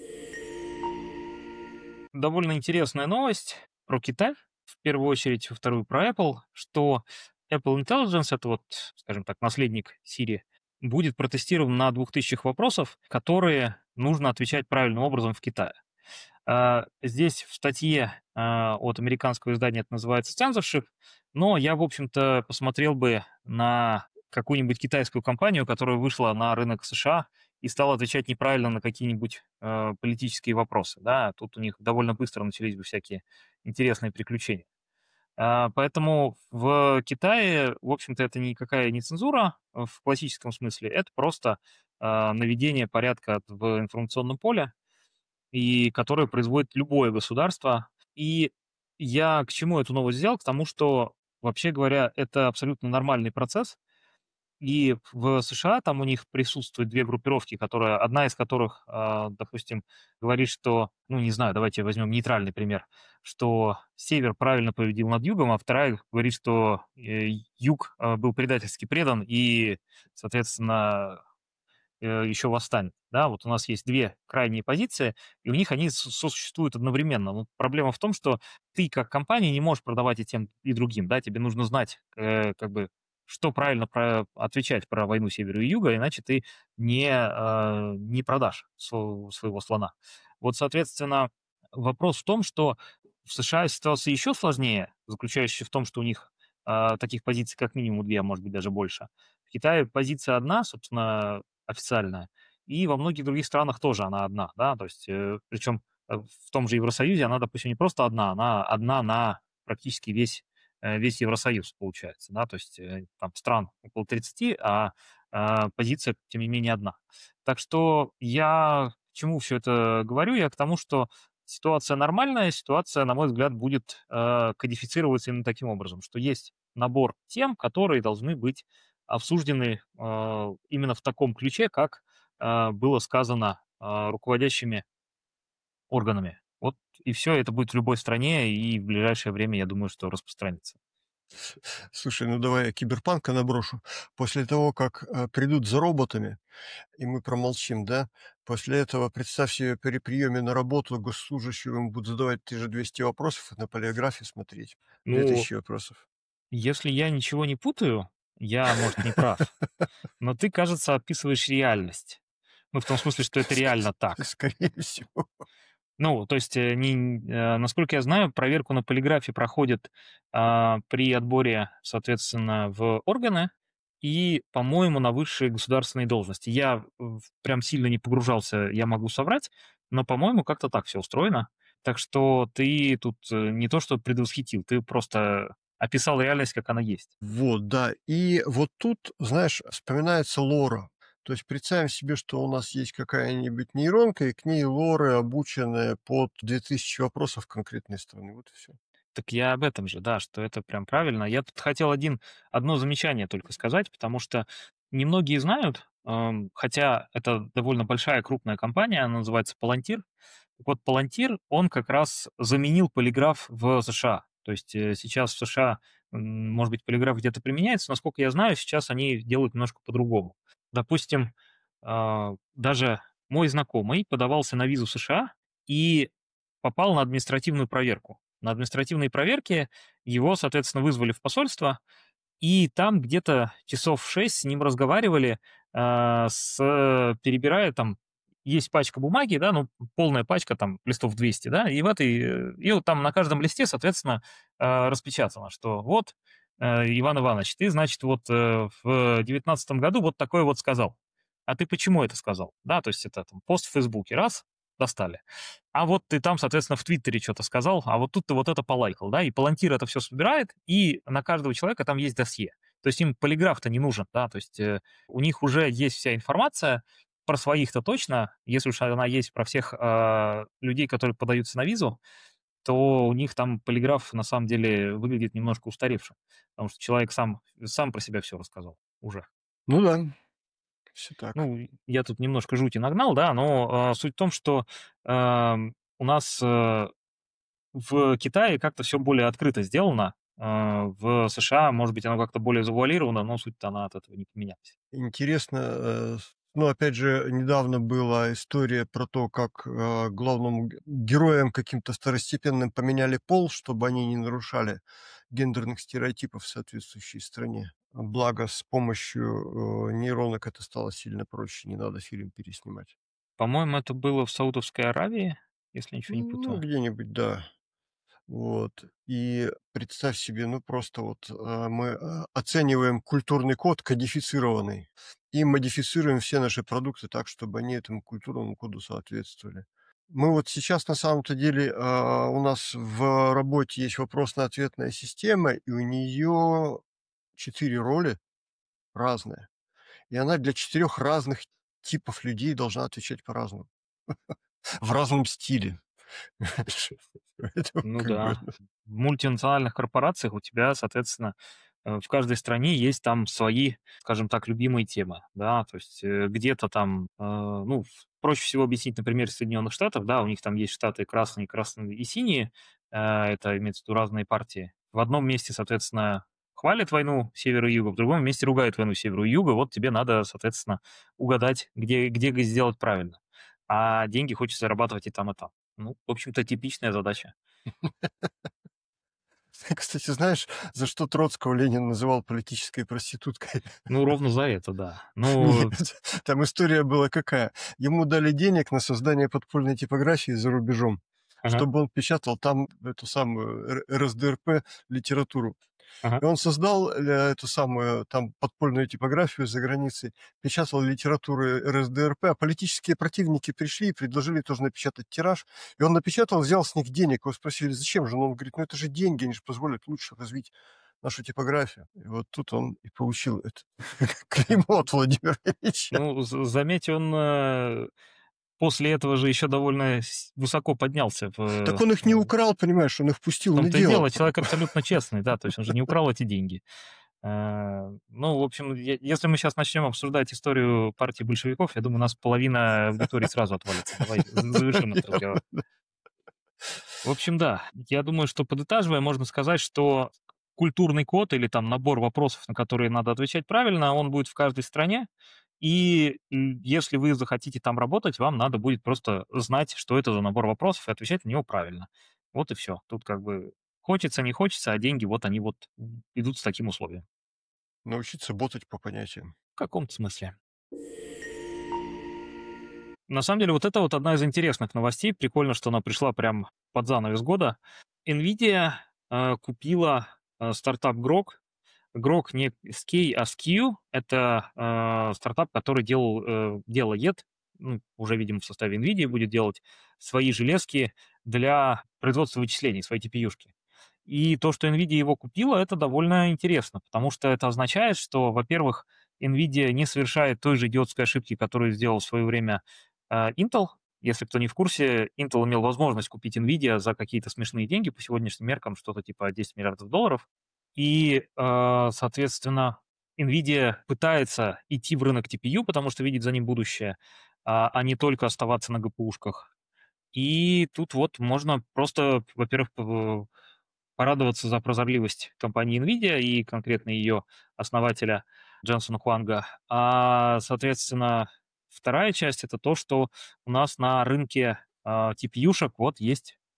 Довольно интересная новость про Китай, в первую очередь, вторую про Apple, что Apple Intelligence, это вот, скажем так, наследник Siri, будет протестирован на 2000 вопросов, которые нужно отвечать правильным образом в Китае. Здесь в статье от американского издания это называется censorship, но я, в общем-то, посмотрел бы на какую-нибудь китайскую компанию, которая вышла на рынок США и стала отвечать неправильно на какие-нибудь политические вопросы. Да? Тут у них довольно быстро начались бы всякие интересные приключения. Поэтому в Китае, в общем-то, это никакая не цензура в классическом смысле, это просто наведение порядка в информационном поле, и которое производит любое государство. И я к чему эту новость взял? К тому, что, вообще говоря, это абсолютно нормальный процесс. И в США там у них присутствуют две группировки, которые, одна из которых, допустим, говорит, что, ну, не знаю, давайте возьмем нейтральный пример, что север правильно победил над югом, а вторая говорит, что юг был предательски предан и, соответственно, еще восстанет. Да, вот у нас есть две крайние позиции, и у них они сосуществуют одновременно. Но проблема в том, что ты как компания не можешь продавать и тем, и другим. Да, тебе нужно знать, как бы, что правильно отвечать про войну севера и юга, иначе ты не продашь своего слона. Вот, соответственно, вопрос в том, что в США ситуация еще сложнее, заключающаяся в том, что у них таких позиций как минимум две, а может быть даже больше. В Китае позиция одна, собственно, официальная, и во многих других странах тоже она одна, да, то есть, причем в том же Евросоюзе она, допустим, не просто одна, она одна на практически весь Евросоюз, получается, да, то есть там стран около 30, позиция, тем не менее, одна. Так что я к чему все это говорю? Я к тому, что ситуация нормальная, ситуация, на мой взгляд, будет кодифицироваться именно таким образом, что есть набор тем, которые должны быть обсуждены именно в таком ключе, как было сказано руководящими органами. Вот и все, это будет в любой стране, и в ближайшее время, я думаю, что распространится. Слушай, ну давай я киберпанка наброшу. После того, как придут за роботами, и мы промолчим, да, после этого, представь себе, при приеме на работу госслужащего им будут задавать те же 200 вопросов, и на полиграфе смотреть. Ну, 2000 вопросов. если я ничего не путаю, я, может, не прав, но ты, кажется, описываешь реальность. Ну, в том смысле, что это реально так. Скорее всего. Ну, то есть, насколько я знаю, проверку на полиграфе проходят при отборе, соответственно, в органы и, по-моему, на высшие государственные должности. Я прям сильно не погружался, я могу соврать, но, по-моему, как-то так все устроено. Так что ты тут не то что предвосхитил, ты просто описал реальность, как она есть. Вот, да. И вот тут, знаешь, вспоминается лора. То есть представим себе, что у нас есть какая-нибудь нейронка, и к ней лоры, обученные под 2000 вопросов конкретной страны. Вот и все. Так я об этом же, да, что это прям правильно. Я тут хотел одно замечание только сказать, потому что немногие знают, хотя это довольно большая крупная компания, она называется Palantir. Так вот, Palantir, он как раз заменил полиграф в США. То есть сейчас в США, может быть, полиграф где-то применяется, насколько я знаю, сейчас они делают немножко по-другому. Допустим, даже мой знакомый подавался на визу в США и попал на административную проверку. На административной проверке его, соответственно, вызвали в посольство, и там где-то часов 6 с ним разговаривали, перебирая там, есть пачка бумаги, да, ну, полная пачка, там, листов 200, да, и вот там на каждом листе, соответственно, распечатано, что вот, Иван Иванович, ты, значит, вот в 19 году вот такое вот сказал. А ты почему это сказал? Да, то есть это там пост в Фейсбуке, раз, достали. А вот ты там, соответственно, в Твиттере что-то сказал, а вот тут ты вот это полайкал, да, и Палантир это все собирает, и на каждого человека там есть досье. То есть им полиграф-то не нужен, да, то есть у них уже есть вся информация, про своих-то точно, если уж она есть про всех людей, которые подаются на визу, то у них там полиграф на самом деле выглядит немножко устаревшим, потому что человек сам про себя все рассказал уже. Ну да, все так. Ну, я тут немножко жути нагнал, да, но суть в том, что у нас в Китае как-то все более открыто сделано, в США, может быть, оно как-то более завуалировано, но суть-то она от этого не поменялась. Интересно, ну, опять же, недавно была история про то, как главным героям каким-то второстепенным поменяли пол, чтобы они не нарушали гендерных стереотипов в соответствующей стране. Благо, с помощью нейронок это стало сильно проще, не надо фильм переснимать. По-моему, это было в Саудовской Аравии, если ничего не Ну, путаю. где-нибудь, да. Вот. И представь себе, ну просто вот мы оцениваем культурный код кодифицированный и модифицируем все наши продукты так, чтобы они этому культурному коду соответствовали. Мы вот сейчас на самом-то деле у нас в работе есть вопросно-ответная система, и у нее 4 роли разные. И она для 4 разных типов людей должна отвечать по-разному, в разном стиле. Поэтому Ну как бы... да. В мультинациональных корпорациях у тебя, соответственно, в каждой стране есть там свои, скажем так, любимые темы, да, то есть где-то там, ну, проще всего объяснить на примере Соединенных Штатов, да, у них там есть штаты красные и синие, это имеется в виду разные партии. В одном месте, соответственно, хвалят войну севера и юга, в другом месте ругают войну севера и юга, вот тебе надо, соответственно, угадать, где сделать правильно. А деньги хочется зарабатывать и там, и там. Ну, в общем-то, типичная задача. Кстати, знаешь, за что Троцкого Ленин называл политической проституткой? Ну, ровно за это, да. Нет, Ну, там история была какая. Ему дали денег на создание подпольной типографии за рубежом, ага, чтобы он печатал там эту самую РСДРП литературу. ага. И он создал эту самую там подпольную типографию за границей, печатал литературу РСДРП, а политические противники пришли и предложили тоже напечатать тираж. И он напечатал, взял с них денег. Его спросили, зачем же? Он говорит, ну это же деньги, они же позволят лучше развить нашу типографию. И вот тут он и получил это клеймо от Владимира Ильича. Ну, заметь, он после этого же еще довольно высоко поднялся Так он их не украл, понимаешь, он их в пустил на том-то и дело. дело, человек абсолютно честный, да, то есть он же не украл эти деньги. Ну, в общем, если мы сейчас начнем обсуждать историю партии большевиков, я думаю, у нас половина аудитории сразу отвалится. Давай завершим этот разговор. В общем, да, я думаю, что подытаживая, можно сказать, что культурный код или там набор вопросов, на которые надо отвечать правильно, он будет в каждой стране. И если вы захотите там работать, вам надо будет просто знать, что это за набор вопросов, и отвечать на него правильно. Вот и все. Тут как бы хочется, не хочется, а деньги вот они вот идут с таким условием. Научиться ботать по понятиям. В каком-то смысле. На самом деле, вот это вот одна из интересных новостей. Прикольно, что она пришла прям под занавес года. NVIDIA купила стартап Grok. Grok не Sky, а Skew. Это стартап, который делает, ну, уже, видимо, в составе NVIDIA будет делать свои железки для производства вычислений, свои TPU-шки. И то, что NVIDIA его купила, это довольно интересно, потому что это означает, что, во-первых, NVIDIA не совершает той же идиотской ошибки, которую сделал в свое время Intel. Если кто не в курсе, Intel имел возможность купить NVIDIA за какие-то смешные деньги, по сегодняшним меркам что-то типа 10 миллиардов долларов. И, соответственно, NVIDIA пытается идти в рынок TPU, потому что видит за ним будущее, а не только оставаться на GPU-шках. И тут вот можно просто, во-первых, порадоваться за прозорливость компании NVIDIA и конкретно ее основателя Дженсона Хуанга. А, соответственно, вторая часть — это то, что у нас на рынке TPU-шек вот есть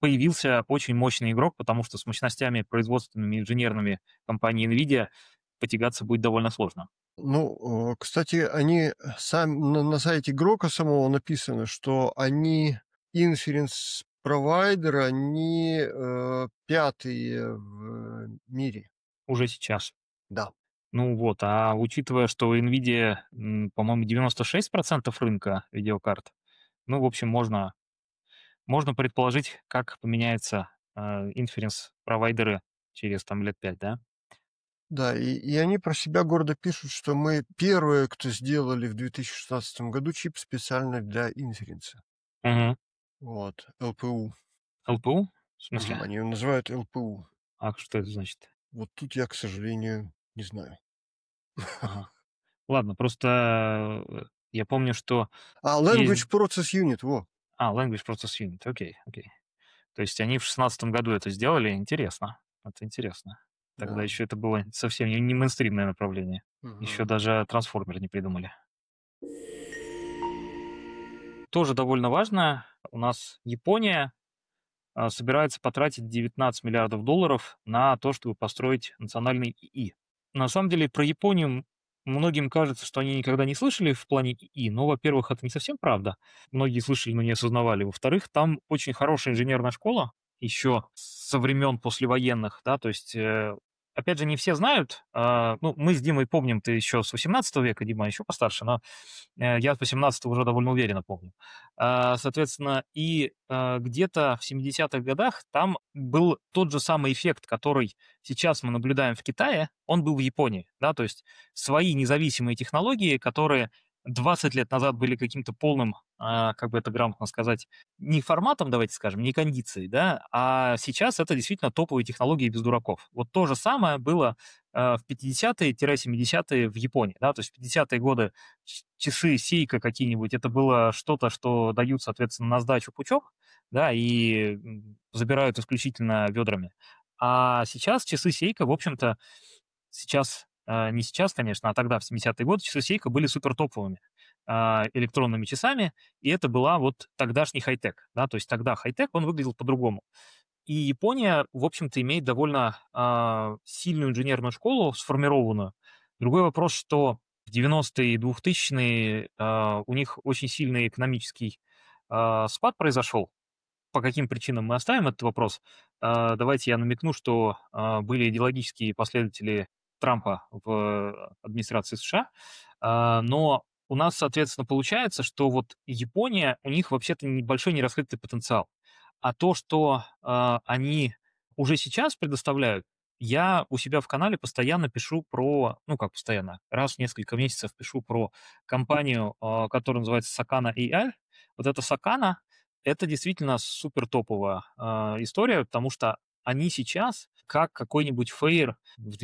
появился очень мощный игрок, потому что с мощностями производственными, инженерными компании NVIDIA потягаться будет довольно сложно. Ну, кстати, они сам на сайте Грока самого написано, что они inference провайдер, они, 5-е в мире. Уже сейчас. Да. Ну вот, а учитывая, что у NVIDIA, по-моему, 96% рынка видеокарт, ну, в общем, можно предположить, как поменяются, инференс-провайдеры через там лет 5, да? Да, и они про себя гордо пишут, что мы первые, кто сделали в 2016 году чип специально для инференса. Мгм. Вот, ЛПУ. ЛПУ? В смысле? Они его называют ЛПУ. А что это значит? Вот тут я, к сожалению, не знаю. Ага. Ладно, просто, я помню, что есть. Language Process Unit, во. Language Process Unit. Окей, окей. То есть они в 16 году это сделали? Интересно. Это интересно. Тогда Да. еще это было совсем не мейнстримное направление. Еще Мгм. даже трансформер не придумали. Тоже довольно важно. У нас Япония собирается потратить 19 миллиардов долларов на то, чтобы построить национальный ИИ. На самом деле про Японию многим кажется, что они никогда не слышали в плане ИИ, но, во-первых, это не совсем правда. Многие слышали, но не осознавали. Во-вторых, там очень хорошая инженерная школа, еще со времен послевоенных, да, то есть, опять же, не все знают, ну, мы с Димой помним, ты еще с 18 века, Дима еще постарше, но я с 18 уже довольно уверенно помню. Соответственно, и где-то в 70-х годах там был тот же самый эффект, который сейчас мы наблюдаем в Китае, он был в Японии, да, то есть свои независимые технологии, которые 20 лет назад были каким-то полным, как бы это грамотно сказать, не форматом, давайте скажем, не кондицией, да, а сейчас это действительно топовые технологии без дураков. Вот то же самое было в 50-е-70-е в Японии, да, то есть в 50-е годы часы Сейка какие-нибудь, это было что-то, что дают, соответственно, на сдачу пучок, да, и забирают исключительно ведрами. А сейчас часы Сейка, в общем-то, сейчас, не сейчас, конечно, а тогда, в 70-е годы, часы Сейка были супер топовыми электронными часами, и это была вот тогдашний хай-тек, да, то есть тогда хай-тек, он выглядел по-другому. И Япония, в общем-то, имеет довольно сильную инженерную школу, сформированную. Другой вопрос, что в 90-е и 2000-е у них очень сильный экономический спад произошел. По каким причинам мы оставим этот вопрос? Давайте я намекну, что были идеологические последователи Трампа в администрации США, но у нас, соответственно, получается, что вот Япония, у них вообще-то небольшой нераскрытый потенциал. А то, что они уже сейчас предоставляют, я у себя в канале постоянно пишу про, ну как постоянно, раз в несколько месяцев пишу про компанию, которая называется Sakana AI. Вот эта Sakana, это действительно супер топовая история, потому что они сейчас как какой-нибудь Фейр в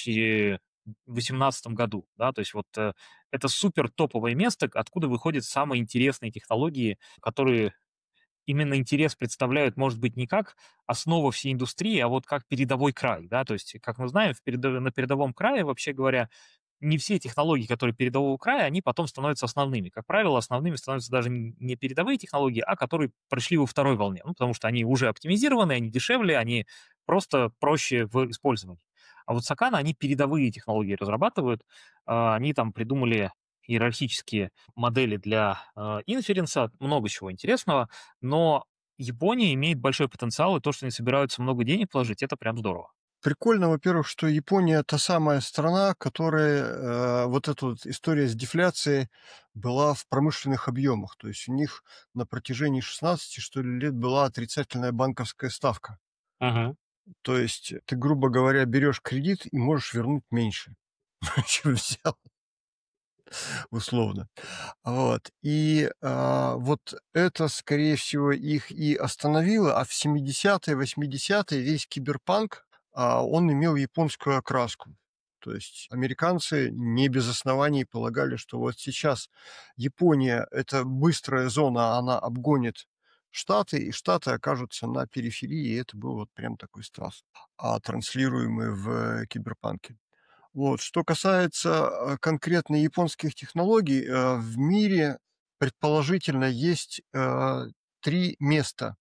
2018 году, да, то есть вот это супер топовое место, откуда выходят самые интересные технологии, которые именно интерес представляют, может быть, не как основа всей индустрии, а вот как передовой край, да, то есть, как мы знаем, на передовом крае, вообще говоря, не все технологии, которые передового края, они потом становятся основными. Как правило, основными становятся даже не передовые технологии, а которые прошли во второй волне, ну, потому что они уже оптимизированы, они дешевле, они просто проще в использовании. А вот Сакана, они передовые технологии разрабатывают, они там придумали иерархические модели для инференса, много чего интересного, но Япония имеет большой потенциал, и то, что они собираются много денег вложить, это прям здорово. Прикольно, во-первых, что Япония та самая страна, которая, вот эта вот история с дефляцией была в промышленных объемах. То есть у них на протяжении 16, что ли, лет была отрицательная банковская ставка. Мгм. То есть ты, грубо говоря, берешь кредит и можешь вернуть меньше, чем взял, условно. Вот. И вот это, скорее всего, их и остановило. А в 70-е, 80-е весь киберпанк, он имел японскую окраску. То есть американцы не без оснований полагали, что вот сейчас Япония– это быстрая зона, она обгонит Штаты, и Штаты окажутся на периферии, и это был вот прям такой страх, транслируемый в киберпанке. Вот. Что касается конкретно японских технологий, в мире предположительно есть 3 места,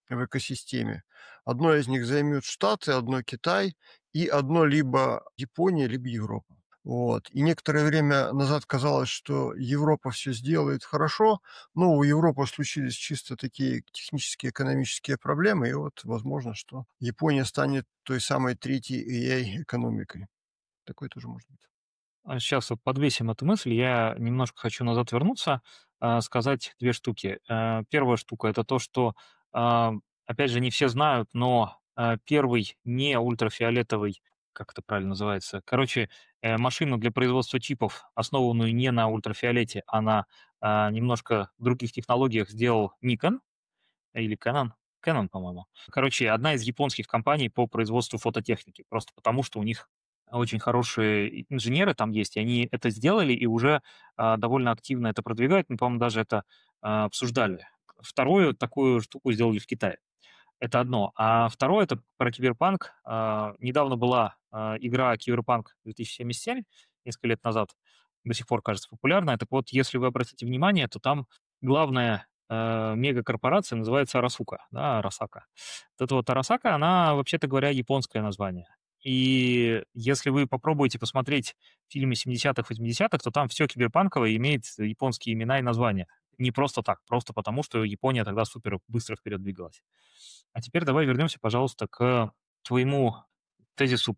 в экосистеме. Одно из них займет Штаты, одно Китай, и одно либо Япония, либо Европа. Вот. И некоторое время назад казалось, что Европа все сделает хорошо, но у Европы случились чисто такие технические, экономические проблемы, и вот возможно, что Япония станет той самой третьей AI-экономикой. Такое тоже может быть. Сейчас вот подвесим эту мысль. Я немножко хочу назад вернуться, сказать 2 штуки. 1 штука — это то, что, а, опять же, не все знают, но, 1 не ультрафиолетовый, как это правильно называется? Короче, машину для производства чипов, основанную не на ультрафиолете, а на, немножко других технологиях, сделал Nikon или Canon. Canon, по-моему. Короче, одна из японских компаний по производству фототехники. Просто потому, что у них очень хорошие инженеры там есть, и они это сделали и уже довольно активно это продвигают. Мы, по-моему, даже это обсуждали. Вторую такую штуку сделали в Китае. Это одно. А второе — это про киберпанк. Недавно была игра Киберпанк 2077, несколько лет назад, до сих пор, кажется, популярная. Так вот, если вы обратите внимание, то там главная мегакорпорация называется Arasuka, да, Arasaka. Вот эта вот Arasaka, она, вообще-то говоря, японское название. И если вы попробуете посмотреть фильмы 70-х, 80-х, то там все киберпанковое имеет японские имена и названия. Не просто так, просто потому, что Япония тогда супер быстро вперед двигалась. А теперь давай вернемся, пожалуйста, к твоему тезису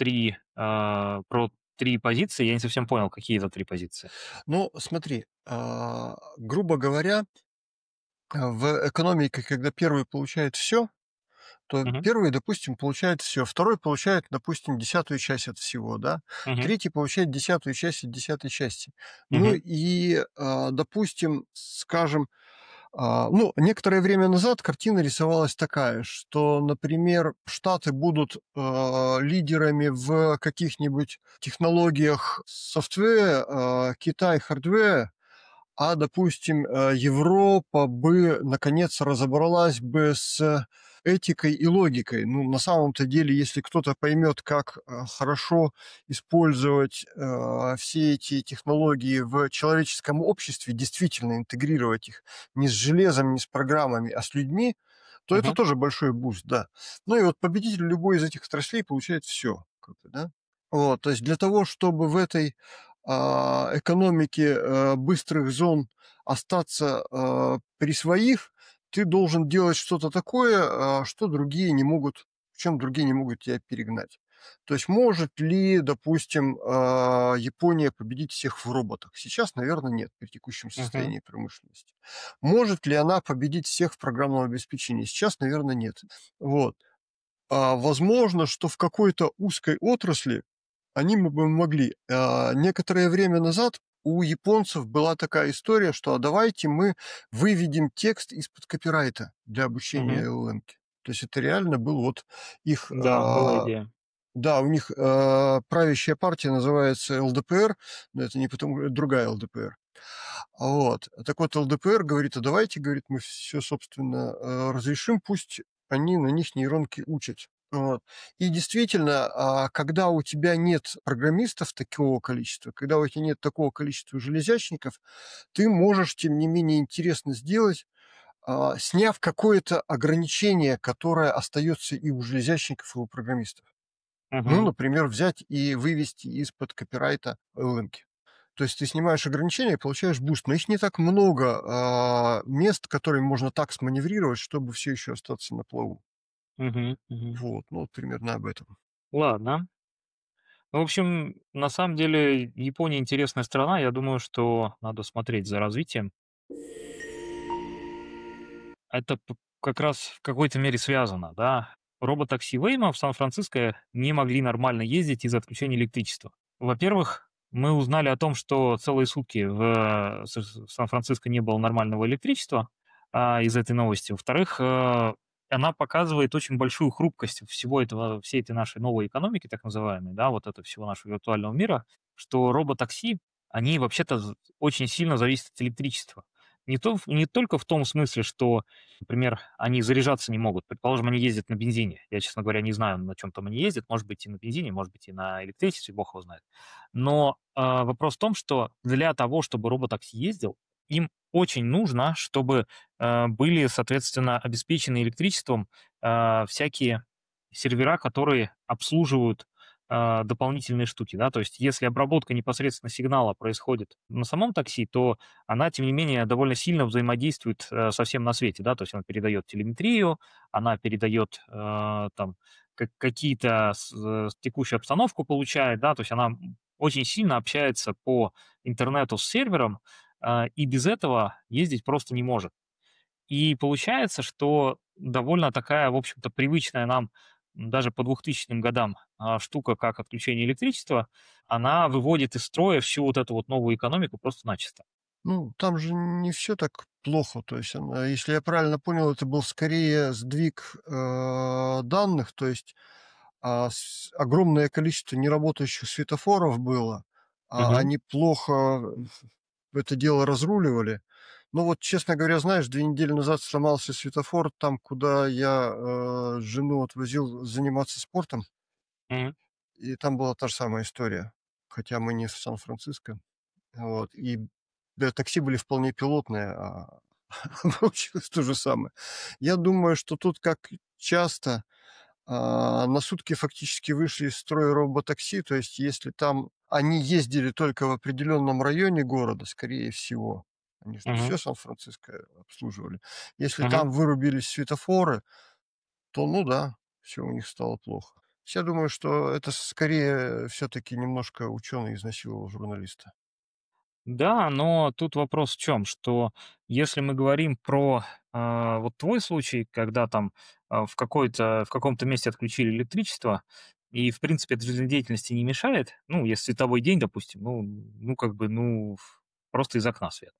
про три позиции. Я не совсем понял, какие это 3 позиции. Ну, смотри, грубо говоря, в экономике, когда первый получает все, то Мгм, первый, допустим, получает все, второй получает, допустим, десятую часть от всего, да, мгм, третий получает десятую часть от десятой части. Ну мгм, и, допустим, скажем, ну, некоторое время назад картина рисовалась такая, что, например, Штаты будут лидерами в каких-нибудь технологиях софтвера, Китай хардвера, а, допустим, Европа бы, наконец, разобралась бы с этикой и логикой. Ну, на самом-то деле, если кто-то поймет, как хорошо использовать все эти технологии в человеческом обществе, действительно интегрировать их не с железом, не с программами, а с людьми, то это мгм, тоже большой буст, да. Ну и вот победитель любой из этих отраслей получает все, как бы, да. Вот, то есть для того, чтобы в этой экономике быстрых зон остаться при своих, ты должен делать что-то такое, что другие не могут, в чем другие не могут тебя перегнать. То есть может ли, допустим, Япония победить всех в роботах? Сейчас, наверное, нет при текущем мгм, состоянии промышленности. Может ли она победить всех в программном обеспечении? Сейчас, наверное, нет. Вот. Возможно, что в какой-то узкой отрасли они бы могли. Некоторое время назад у японцев была такая история, что давайте мы выведем текст из-под копирайта для обучения мгм. LLM. То есть это реально был вот их... Да, была идея. Да, у них правящая партия называется ЛДПР, но это не потому, другая ЛДПР. Вот. Так вот, ЛДПР говорит, а давайте, говорит, мы все, собственно, разрешим, пусть они на них нейронки учат. Вот. И действительно, когда у тебя нет программистов такого количества, когда у тебя нет такого количества железячников, ты можешь, тем не менее, интересно сделать, сняв какое-то ограничение, которое остается и у железячников, и у программистов. Ну, Мгм, например, взять и вывести из-под копирайта LLM-ки. То есть ты снимаешь ограничения и получаешь буст. Но их не так много мест, которые можно так сманеврировать, чтобы все еще остаться на плаву. мгм, мгм. Вот, ну, вот примерно об этом. Ладно. Ну, в общем, на самом деле Япония интересная страна. Я думаю, что надо смотреть за развитием. Это как раз в какой-то мере связано, да. Роботакси Waymo в Сан-Франциско не могли нормально ездить из-за отключения электричества. Во-первых, мы узнали о том, что целые сутки в Сан-Франциско не было нормального электричества из этой новости. Во-вторых, она показывает очень большую хрупкость всего этого, всей этой нашей новой экономики, так называемой, да, вот этого всего нашего виртуального мира, что роботакси, они вообще-то очень сильно зависят от электричества. Не только в том смысле, что, например, они заряжаться не могут. Предположим, они ездят на бензине. Я, честно говоря, не знаю, на чем там они ездят. Может быть, и на бензине, может быть, и на электричестве, бог его знает. Но вопрос в том, что для того, чтобы роботакси ездил, им очень нужно, чтобы, были, соответственно, обеспечены электричеством, всякие сервера, которые обслуживают, дополнительные штуки, да. То есть если обработка непосредственно сигнала происходит на самом такси, то она, тем не менее, довольно сильно взаимодействует, со всем на свете, да. То есть она передает телеметрию, она передает, там какие-то текущую обстановку получает, да. То есть она, очень сильно общается по интернету с сервером, и без этого ездить просто не может. И получается, что довольно такая, в общем-то, привычная нам, даже по 2000 годам, штука, как отключение электричества, она выводит из строя всю вот эту вот новую экономику просто-начисто. Ну, там же не все так плохо. То есть она, если я правильно понял, это был скорее сдвиг, данных, то есть, огромное количество неработающих светофоров было, Мгм, они плохо это дело разруливали. Ну вот, честно говоря, знаешь, 2 недели назад сломался светофор там, куда я, жену отвозил заниматься спортом, мгм, и там была та же самая история, хотя мы не в Сан-Франциско. Вот, и да, такси были вполне пилотные, получилось то же самое. Я думаю, что тут, как часто, на сутки фактически вышли из строя роботакси. То есть если там они ездили только в определенном районе города, скорее всего, они же не мгм, всё Сан-Франциско обслуживали. Если мгм. там вырубились светофоры, то, ну да, все у них стало плохо. Я думаю, что это скорее все таки немножко ученый изнасиловал журналиста. Да, но тут вопрос в чем, что если мы говорим про, вот твой случай, когда там, в каком-то месте отключили электричество, и, в принципе, это жизнедеятельности не мешает, ну, если световой день, допустим, ну, как бы, ну, просто из окна свет.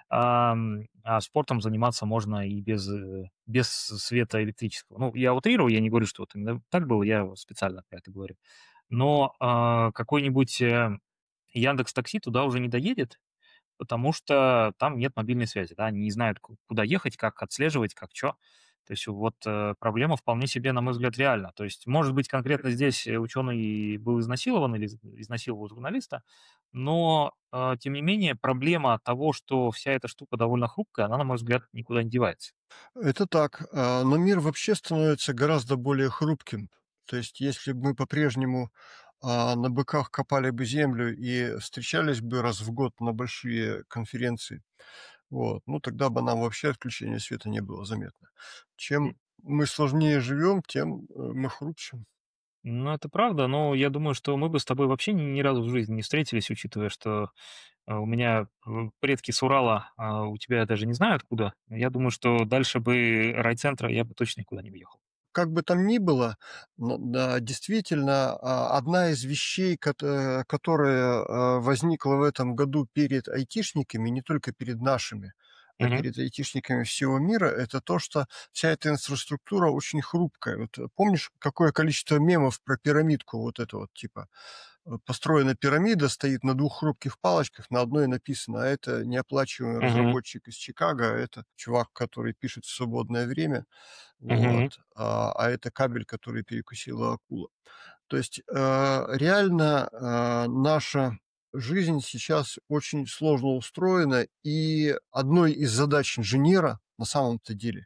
А спортом заниматься можно и без света электрического. Ну, я утрирую, я не говорю, что вот именно так было, я вот специально про это говорю. Но, какой-нибудь, "Яндекс.Такси" туда уже не доедет, потому что там нет мобильной связи, да, они не знают, куда ехать, как отслеживать, как чё. То есть вот, проблема вполне себе, на мой взгляд, реальна. То есть, может быть, конкретно здесь, ученый был изнасилован или изнасиловал журналиста, но, тем не менее, проблема того, что вся эта штука довольно хрупкая, она, на мой взгляд, никуда не девается. Это так, но мир вообще становится гораздо более хрупким. То есть если бы мы по-прежнему, на быках копали бы землю и встречались бы раз в год на большие конференции, вот, ну, тогда бы нам вообще отключения света не было заметно. Чем мы сложнее живем, тем, мы хрупче. Ну, это правда, но я думаю, что мы бы с тобой вообще ни разу в жизни не встретились, учитывая, что, у меня, предки с Урала, а у тебя я даже не знаю откуда. Я думаю, что дальше бы райцентра я бы точно никуда не уехал. Как бы там ни было, но да, действительно, одна из вещей, которая, возникла в этом году перед айтишниками, не только перед нашими, а Мгм, перед айтишниками всего мира, это то, что вся эта инфраструктура очень хрупкая. Вот, помнишь, какое количество мемов про пирамидку вот это вот, типа, построена пирамида, стоит на двух хрупких палочках, на одной написано: "А это неоплачиваемый мгм, разработчик из Чикаго, а это чувак, который пишет в свободное время". Вот. мгм, Это кабель, который перекусила акула. То есть, реально, наша жизнь сейчас очень сложно устроена, и одной из задач инженера на самом-то деле —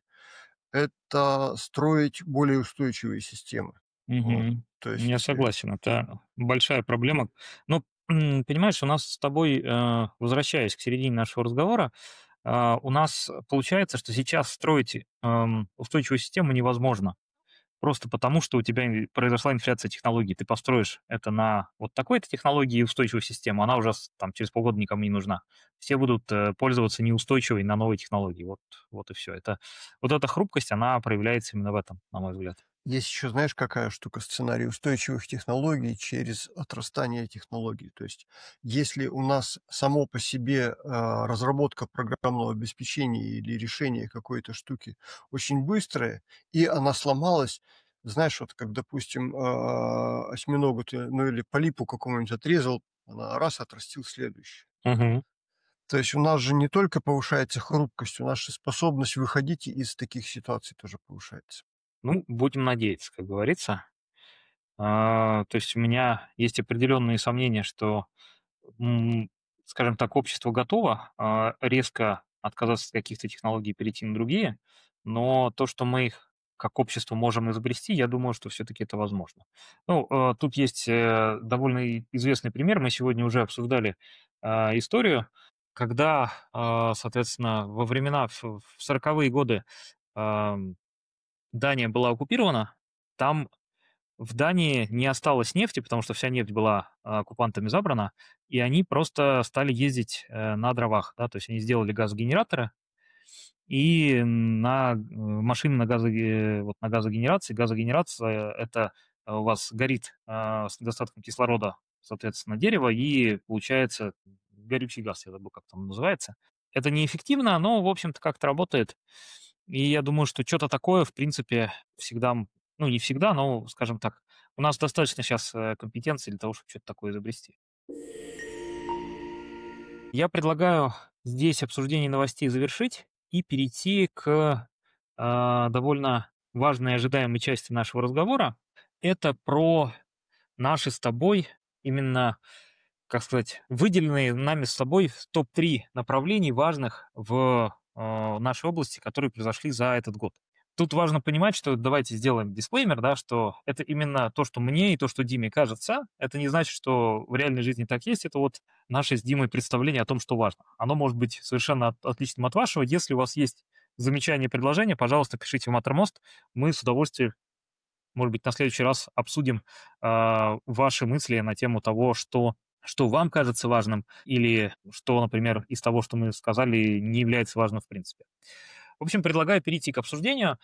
это строить более устойчивые системы. Вот. мгм. То Я есть, согласен, это большая проблема. Но, понимаешь, у нас с тобой, возвращаясь к середине нашего разговора, у нас получается, что сейчас строить, устойчивую систему невозможно. Просто потому, что у тебя произошла инфляция технологий. Ты построишь это на вот такой-то технологии и устойчивую систему, она уже там через полгода никому не нужна. Все будут пользоваться неустойчивой на новой технологии. Вот и все. Вот эта хрупкость, она проявляется именно в этом, на мой взгляд. есть еще, знаешь, какая штука? Сценарий устойчивых технологий через отрастание технологий. То есть, если у нас само по себе разработка программного обеспечения или решение какой-то штуки очень быстрая, и она сломалась, знаешь, вот как, допустим, осьминогу ты, ну или полипу какому-нибудь отрезал, она раз отрастил следующий. Мгм. То есть у нас же не только повышается хрупкость, у нас же способность выходить из таких ситуаций тоже повышается. Ну, будем надеяться, как говорится. То есть у меня есть определенные сомнения, что скажем так, общество готово резко отказаться от каких-то технологий и перейти на другие, но то, что мы их как общество можем изобрести, я думаю, что все-таки это возможно. Ну, тут есть довольно известный пример. Мы сегодня уже обсуждали историю, когда, соответственно, во времена, в 40-е годы ам, Дания была оккупирована, там в Дании не осталось нефти, потому что вся нефть была оккупантами забрана, и они просто стали ездить на дровах, да, то есть они сделали газогенераторы, и машины вот на газогенерации. Газогенерация — это у вас горит с недостатком кислорода, соответственно, дерево, и получается горючий газ, я забыл, как там называется. Это неэффективно, но, в общем-то, как-то работает. И я думаю, что что то такое, в принципе, всегда, ну, не всегда, но, скажем так, у нас достаточно сейчас компетенции для того, чтобы что то такое изобрести. Я предлагаю здесь обсуждение новостей завершить и перейти к довольно важной и ожидаемой части нашего разговора. Это про наши с тобой именно, как сказать, выделенные нами с тобой в топ-3 направлений важных в нашей области, которые произошли за этот год. Тут важно понимать, что давайте сделаем дисклеймер, да, что это именно то, что мне и то, что Диме кажется. Это не значит, что в реальной жизни так есть. Это вот наше с Димой представление о том, что важно. Оно может быть совершенно отличным от вашего. Если у вас есть замечания, предложения, пожалуйста, пишите в Маттермост. Мы с удовольствием, может быть, на следующий раз обсудим ваши мысли на тему того, что вам кажется важным, или что, например, из того, что мы сказали, не является важным в принципе. В общем, предлагаю перейти к обсуждению.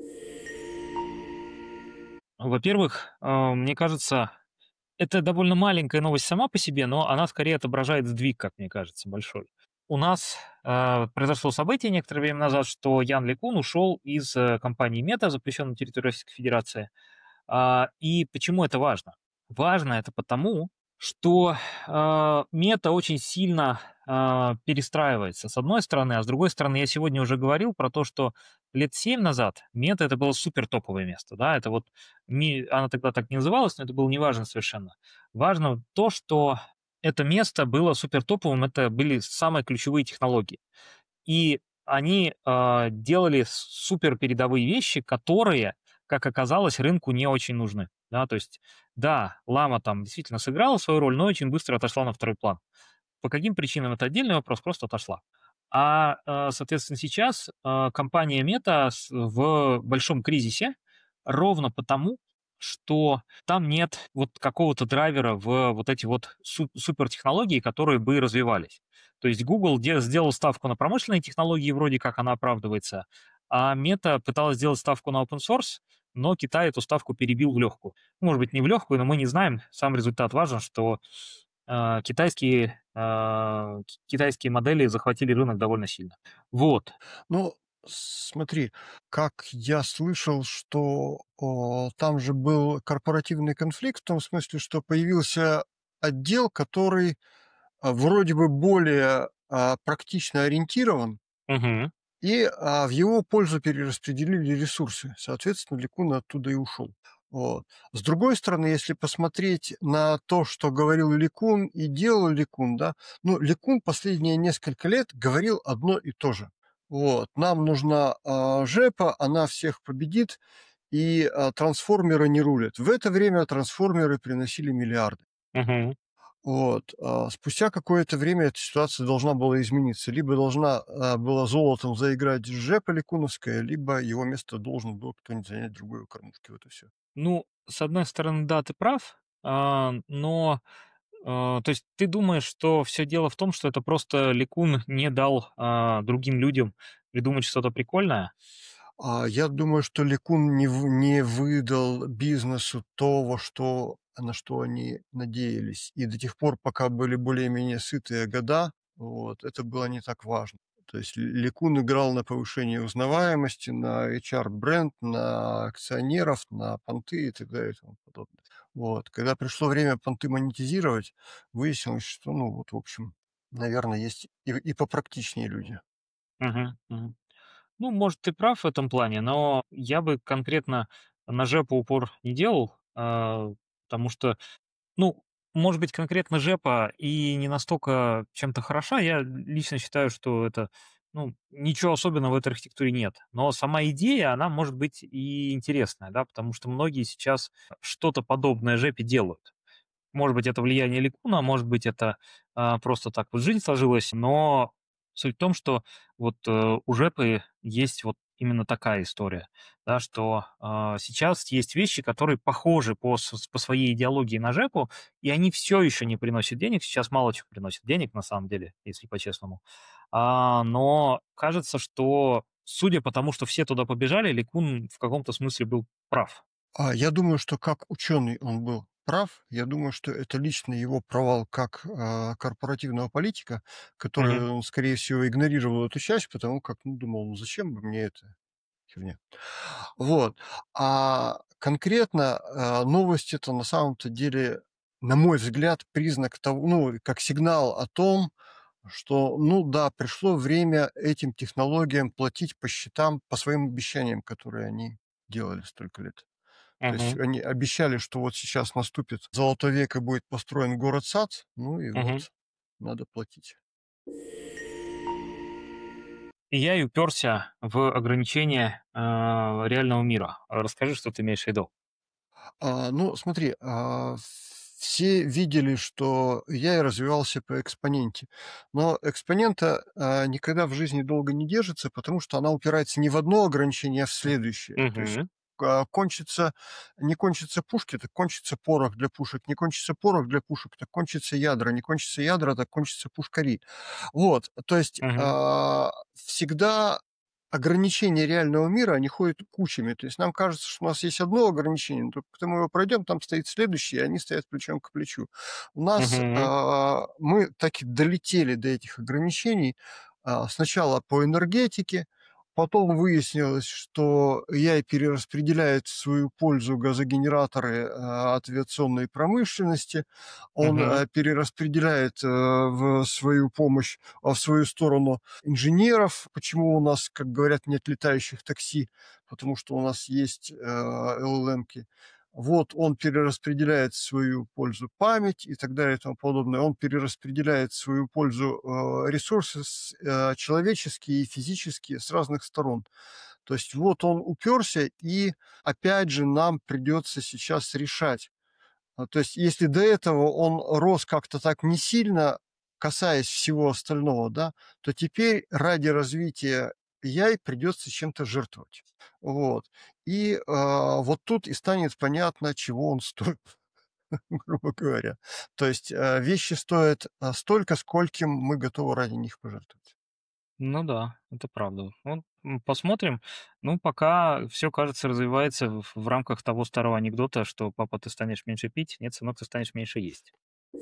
Во-первых, мне кажется, это довольно маленькая новость сама по себе, но она скорее отображает сдвиг, как мне кажется, большой. У нас произошло событие некоторое время назад, что Ян Лекун ушел из компании Мета, запрещенной на территории Российской Федерации. И почему это важно? Важно это потому, что мета очень сильно перестраивается, с одной стороны, а с другой стороны, я сегодня уже говорил про то, что лет 7 назад мета это было супер топовое место, да, это вот, она тогда так не называлась, но это было неважно совершенно. Важно то, что это место было супер топовым, это были самые ключевые технологии. И они делали супер передовые вещи, которые, как оказалось, рынку не очень нужны. Да, то есть, да, лама там действительно сыграла свою роль, но очень быстро отошла на второй план. По каким причинам — это отдельный вопрос, просто отошла. Соответственно, сейчас компания Meta в большом кризисе ровно потому, что там нет вот какого-то драйвера в вот эти вот супертехнологии, которые бы развивались. То есть Google сделал ставку на промышленные технологии, вроде как она оправдывается, а Meta пыталась сделать ставку на open source, но Китай эту ставку перебил в легкую. Может быть, не в легкую, но мы не знаем. Сам результат важен, что китайские модели захватили рынок довольно сильно. Вот. Ну, смотри, как я слышал, что там же был корпоративный конфликт в том смысле, что появился отдел, который вроде бы более практично ориентирован, Мгм. и в его пользу перераспределили ресурсы. Соответственно, Ликун оттуда и ушел. Вот. С другой стороны, если посмотреть на то, что говорил Ликун и делал Ликун, да, ну, Ликун последние несколько лет говорил одно и то же. Вот. Нам нужна жепа, она всех победит, и трансформеры не рулят. В это время трансформеры приносили миллиарды. Мгм. Вот. Спустя какое-то время эта ситуация должна была измениться. Либо должна была золотом заиграть Жепа Ликуновская, либо его место должен был кто-нибудь занять другой у кормушки. Вот и все. Ну, с одной стороны, да, ты прав, но, то есть ты думаешь, что все дело в том, что это просто Лекун не дал другим людям придумать что-то прикольное? Я думаю, что Ликун не выдал бизнесу то, на что они надеялись. И до тех пор, пока были более-менее сытые года, вот, это было не так важно. То есть Ликун играл на повышение узнаваемости, на HR-бренд, на акционеров, на понты и так далее и тому подобное. Вот. Когда пришло время понты монетизировать, выяснилось, что, ну, вот, в общем, наверное, есть и попрактичнее люди. Мгм, мгм. Ну, может, ты прав в этом плане, но я бы конкретно на жепу упор не делал, потому что, ну, может быть, конкретно жепа и не настолько чем-то хороша. Я лично считаю, что это, ну, ничего особенного в этой архитектуре нет. Но сама идея, она может быть и интересная, да, потому что многие сейчас что-то подобное жепе делают. Может быть, это влияние Ликуна, может быть, это, просто так вот жизнь сложилась, но суть в том, что вот, у Жепы есть вот именно такая история, да, что, сейчас есть вещи, которые похожи по своей идеологии на Жепу, и они все еще не приносят денег. Сейчас мало чего приносит денег, на самом деле, если по-честному. Но кажется, что, судя по тому, что все туда побежали, Ликун в каком-то смысле был прав. Я думаю, что как ученый он был прав. Я думаю, что это лично его провал как, корпоративного политика, Мгм, который он, скорее всего, игнорировал эту часть, потому как, ну, думал: "Ну, зачем бы мне эта херня?" Вот. А конкретно, новость это на самом-то деле, на мой взгляд, признак того, ну, как сигнал о том, что, ну да, пришло время этим технологиям платить по счетам, по своим обещаниям, которые они делали столько лет. То есть мгм, они обещали, что вот сейчас наступит золотой век и будет построен город-сад, ну и мгм. вот надо платить. И я и уперся в ограничения, реального мира. Расскажи, что ты имеешь в виду. Ну, смотри, все видели, что я развивался по экспоненте, но экспонента никогда в жизни долго не держится, потому что она упирается не в одно ограничение, а в следующее. То есть Мгм, кончится, не кончится пушки, так кончится порох для пушек, не кончится порох для пушек, так кончится ядра, не кончится ядра, так кончится пушкари. Вот, то есть мгм, всегда ограничения реального мира, они ходят кучами. То есть нам кажется, что у нас есть одно ограничение, но только когда мы его пройдем, там стоит следующее, и они стоят плечом к плечу. У нас мгм, мы так и долетели до этих ограничений сначала по энергетике, потом выяснилось, что AI перераспределяет в свою пользу газогенераторы авиационной промышленности, он мгм, перераспределяет в свою помощь, в свою сторону инженеров. Почему у нас, как говорят, нет летающих такси? Потому что у нас есть LLM-ки. Вот он перераспределяет в свою пользу память и так далее и тому подобное. Он перераспределяет в свою пользу ресурсы человеческие и физические с разных сторон. То есть вот он уперся, и опять же нам придется сейчас решать. То есть если до этого он рос как-то так не сильно, касаясь всего остального, да, то теперь ради развития AI придется чем-то жертвовать. Вот. И вот тут и станет понятно, чего он стоит, грубо говоря. То есть вещи стоят столько, скольким мы готовы ради них пожертвовать. Ну да, это правда. Вот, посмотрим. Ну, пока все, кажется, развивается в рамках того старого анекдота, что папа, ты станешь меньше пить, нет, сынок, ты станешь меньше есть.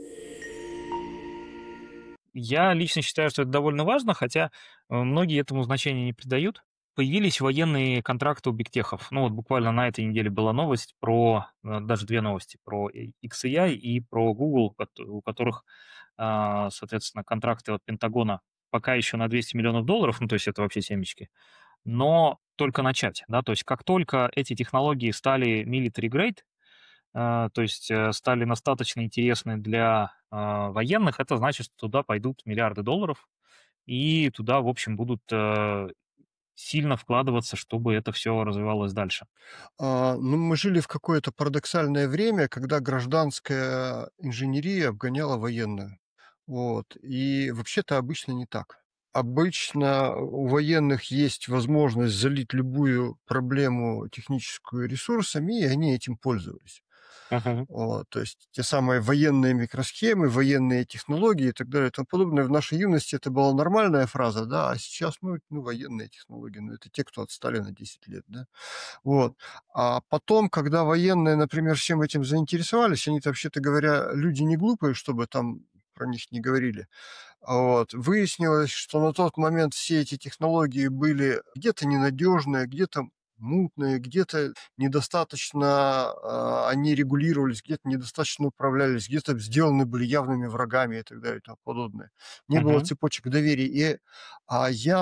Я лично считаю, что это довольно важно, хотя, многие этому значения не придают. Появились военные контракты у бигтехов. Ну, вот буквально на этой неделе была новость про, даже 2 новости, про XAI и про Google, у которых, соответственно, контракты от Пентагона пока еще на $200 миллионов, ну, то есть это вообще семечки, но только начать, да. То есть как только эти технологии стали military grade, то есть, стали достаточно интересны для, военных, это значит, что туда пойдут миллиарды долларов, и туда, в общем, будут, сильно вкладываться, чтобы это все развивалось дальше. Ну, мы жили в какое-то парадоксальное время, когда гражданская инженерия обгоняла военную. Вот. И вообще-то обычно не так. Обычно у военных есть возможность залить любую проблему техническую ресурсами, и они этим пользовались. Мгм, Вот, то есть те самые военные микросхемы, военные технологии и так далее и тому подобное. В нашей юности это была нормальная фраза, да, а сейчас, ну военные технологии, ну, это те, кто отстали на 10 лет, да. Вот. А потом, когда военные, например, всем этим заинтересовались, они-то, вообще-то говоря, люди не глупые, чтобы там про них не говорили. Вот. Выяснилось, что на тот момент все эти технологии были где-то ненадежные, где-то мутные, где-то недостаточно они регулировались, где-то недостаточно управлялись, где-то сделаны были явными врагами и так далее и тому подобное. Не было мгм, цепочек доверия. И я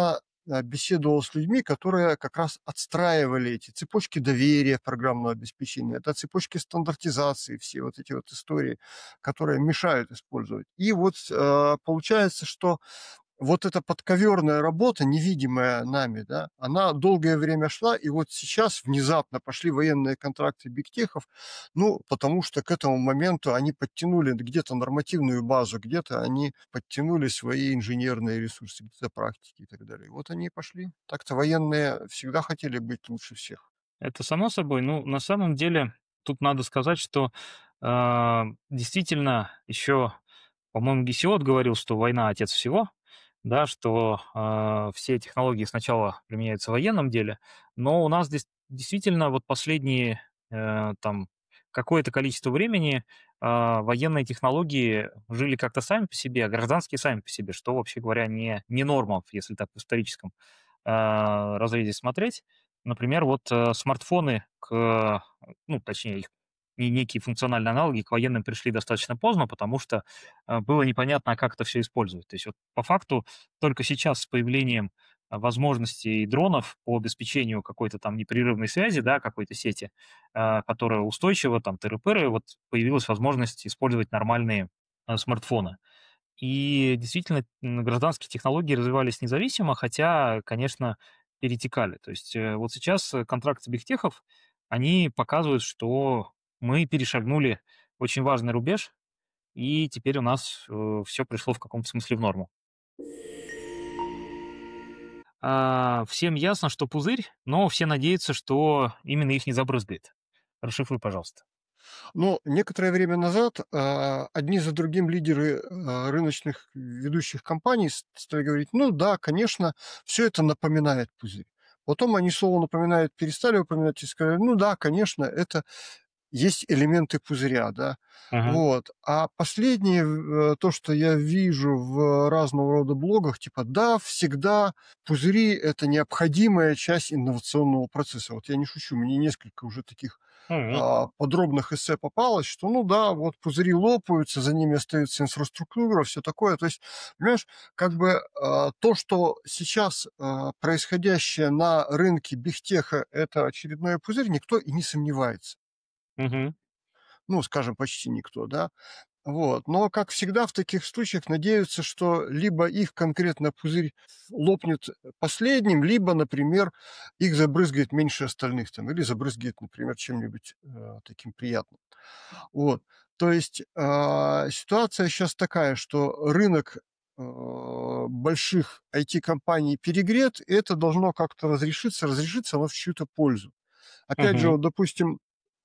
беседовал с людьми, которые как раз отстраивали эти цепочки доверия программного обеспечения, это цепочки стандартизации, все вот эти вот истории, которые мешают использовать. И вот получается, что вот эта подковерная работа, невидимая нами, да, она долгое время шла, и вот сейчас внезапно пошли военные контракты бигтехов, ну, потому что к этому моменту они подтянули где-то нормативную базу, где-то они подтянули свои инженерные ресурсы, где-то практики и так далее. И вот они и пошли. Так-то военные всегда хотели быть лучше всех. Это само собой. Ну, на самом деле, тут надо сказать, что действительно еще, по-моему, Гесиод говорил, что война отец всего, да, что все технологии сначала применяются в военном деле, но у нас действительно вот последние там какое-то количество времени военные технологии жили как-то сами по себе, а гражданские сами по себе, что, вообще говоря, не норма, если так в историческом разрезе смотреть. Например, вот смартфоны ну, точнее, их некие функциональные аналоги к военным пришли достаточно поздно, потому что было непонятно, а как это все использовать. То есть вот по факту только сейчас с появлением возможностей дронов по обеспечению какой-то там непрерывной связи, да, какой-то сети, которая устойчива, там, тыры-пыры, вот появилась возможность использовать нормальные смартфоны. И действительно, гражданские технологии развивались независимо, хотя, конечно, перетекали. То есть вот сейчас контракты бигтехов, они показывают, что мы перешагнули очень важный рубеж, и теперь у нас все пришло в каком-то смысле в норму. Всем ясно, что пузырь, но все надеются, что именно их не забрызгает. Расшифруй, пожалуйста. Но некоторое время назад одни за другим лидеры рыночных ведущих компаний стали говорить, ну да, конечно, все это напоминает пузырь. Потом они слово «напоминает» перестали упоминать и сказали, ну да, конечно, это есть элементы пузыря, да. Мгм. Вот. А последнее, то, что я вижу в разного рода блогах, типа, да, всегда пузыри – это необходимая часть инновационного процесса. Вот я не шучу, мне несколько уже таких Мгм. подробных эссе попалось, что, ну да, вот пузыри лопаются, за ними остается инфраструктура, все такое. То есть, понимаешь, как бы то, что сейчас происходящее на рынке бигтеха – это очередной пузырь, никто и не сомневается. Мгм. Ну, скажем, почти никто, да. Вот. Но, как всегда в таких случаях, надеются, что либо их конкретно пузырь лопнет последним, либо, например, их забрызгает меньше остальных, там, или забрызгает, например, чем-нибудь таким приятным. Вот. То есть ситуация сейчас такая, что рынок больших IT-компаний перегрет, и это должно как-то разрешиться оно в чью-то пользу. Опять же, Мгм. вот, допустим,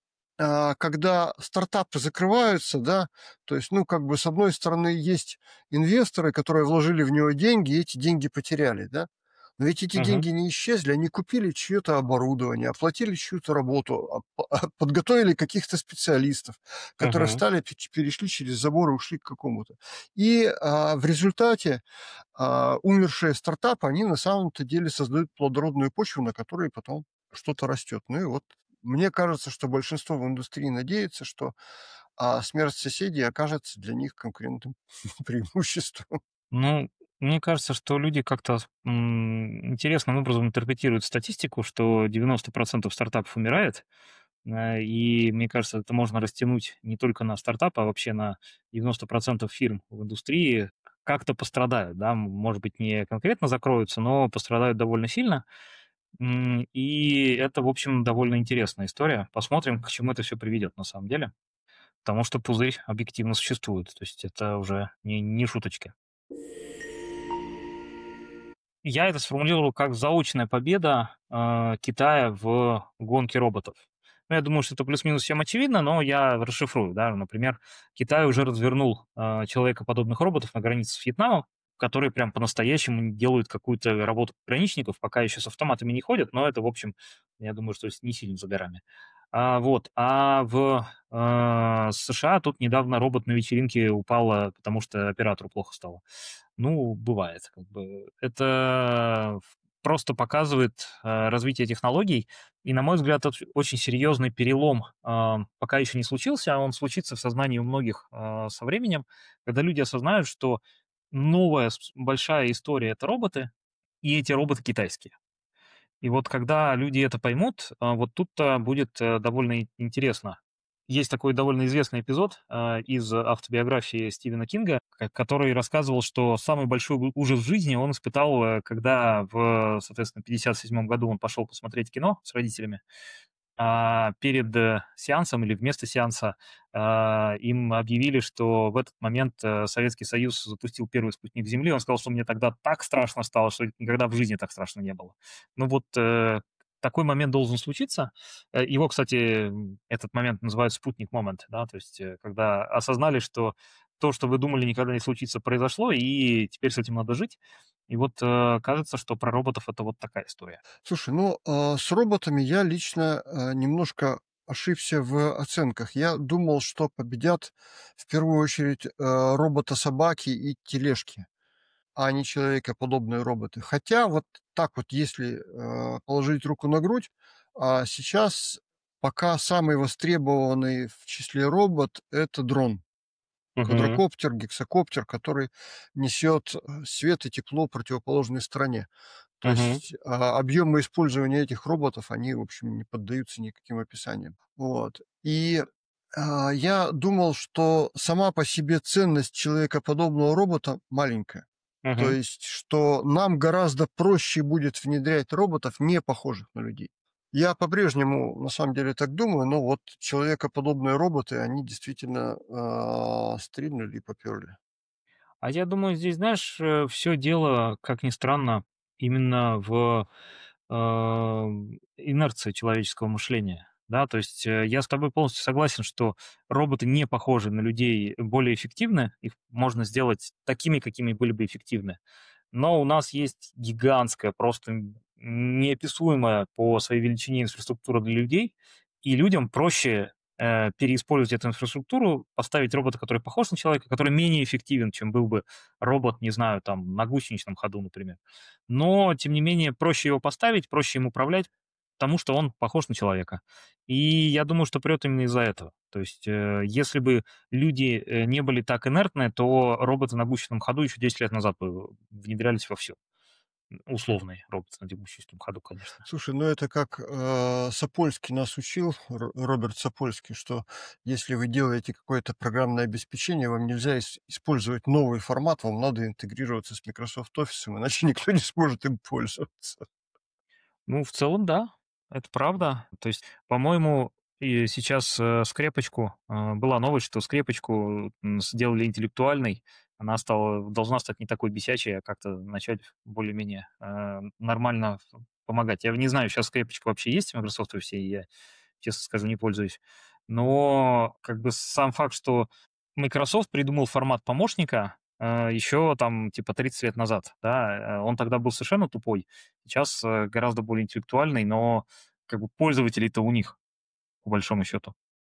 когда стартапы закрываются, да, то есть, ну, как бы, с одной стороны, есть инвесторы, которые вложили в него деньги, и эти деньги потеряли, да, но ведь эти Мгм. деньги не исчезли, они купили чье-то оборудование, оплатили чью-то работу, подготовили каких-то специалистов, которые Мгм. встали, перешли через забор и ушли к какому-то. И в результате умершие стартапы, они на самом-то деле создают плодородную почву, на которой потом что-то растет. Ну и вот мне кажется, что большинство в индустрии надеется, что смерть соседей окажется для них конкурентным преимуществом. Ну, мне кажется, что люди как-то интересным образом интерпретируют статистику, что 90% стартапов умирает, и мне кажется, это можно растянуть не только на стартапы, а вообще на 90% фирм в индустрии как-то пострадают, да, может быть, не конкретно закроются, но пострадают довольно сильно. И это, в общем, довольно интересная история. Посмотрим, к чему это все приведет на самом деле, потому что пузырь объективно существует, то есть это уже не шуточки. Я это сформулировал как заочная победа, Китая в гонке роботов. Ну, я думаю, что это плюс-минус всем очевидно, но я расшифрую, да. Например, Китай уже развернул, человекоподобных роботов на границе с Вьетнамом, которые прям по-настоящему делают какую-то работу пограничников, пока еще с автоматами не ходят, но это, в общем, я думаю, что не сильно за горами. Вот. А в, США тут недавно робот на вечеринке упал, потому что оператору плохо стало. Ну, бывает, как бы. Это просто показывает, развитие технологий. И, на мой взгляд, это очень серьезный перелом, пока еще не случился, а он случится в сознании у многих, со временем, когда люди осознают, что новая большая история — это роботы, и эти роботы китайские. И вот когда люди это поймут, вот тут-то будет довольно интересно. Есть такой довольно известный эпизод из автобиографии Стивена Кинга, который рассказывал, что самый большой ужас в жизни он испытал, когда соответственно, 57 году он пошел посмотреть кино с родителями, перед сеансом или вместо сеанса им объявили, что в этот момент Советский Союз запустил первый спутник Земли. Он сказал, что мне тогда так страшно стало, что никогда в жизни так страшно не было. Ну вот такой момент должен случиться. Его, кстати, этот момент называют спутник момент, да, то есть когда осознали, что то, что вы думали никогда не случится, произошло, и теперь с этим надо жить. И вот кажется, что про роботов это вот такая история. Слушай, ну, с роботами я лично, немножко ошибся в оценках. Я думал, что победят в первую очередь, робота-собаки и тележки, а не человекоподобные роботы. Хотя вот так вот, если, положить руку на грудь, сейчас пока самый востребованный в числе робот — это дрон. Мгм. Квадрокоптер, гексакоптер, который несет, свет и тепло противоположной стороне. То Мгм. есть, объемы использования этих роботов, они, в общем, не поддаются никаким описаниям. Вот. И, я думал, что сама по себе ценность человекоподобного робота маленькая. То Мгм. есть, что нам гораздо проще будет внедрять роботов, не похожих на людей. Я по-прежнему, на самом деле, так думаю, но вот человекоподобные роботы, они действительно, стрельнули и попёрли. А я думаю, здесь, знаешь, все дело, как ни странно, именно в инерции человеческого мышления. Да, то есть я с тобой полностью согласен, что роботы не похожи на людей более эффективны, их можно сделать такими, какими были бы эффективны. Но у нас есть гигантская, просто неописуемая по своей величине инфраструктура для людей, и людям проще переиспользовать эту инфраструктуру, поставить робота, который похож на человека, который менее эффективен, чем был бы робот, не знаю, там, на гусеничном ходу, например. Но, тем не менее, проще его поставить, проще им управлять, потому что он похож на человека. И я думаю, что прет именно из-за этого. То есть, если бы люди не были так инертны, то роботы на гусеничном ходу еще 10 лет назад бы внедрялись во все. Условные роботы на гусеничном ходу, конечно. Слушай, ну это как, Сапольский нас учил, Роберт Сапольский, что если вы делаете какое-то программное обеспечение, вам нельзя использовать новый формат, вам надо интегрироваться с Microsoft Office, иначе никто не сможет им пользоваться. Ну, в целом, да, это правда. То есть, по-моему, и сейчас, скрепочку, была новость, что скрепочку, сделали интеллектуальной. Она должна стать не такой бесячей, а как-то начать более-менее, нормально помогать. Я не знаю, сейчас скрепочка вообще есть в Microsoft Office, я, честно скажу, не пользуюсь. Но как бы сам факт, что Microsoft придумал формат помощника, еще там типа 30 лет назад, да, он тогда был совершенно тупой. Сейчас, гораздо более интеллектуальный, но как бы пользователей-то у них, по большому счету.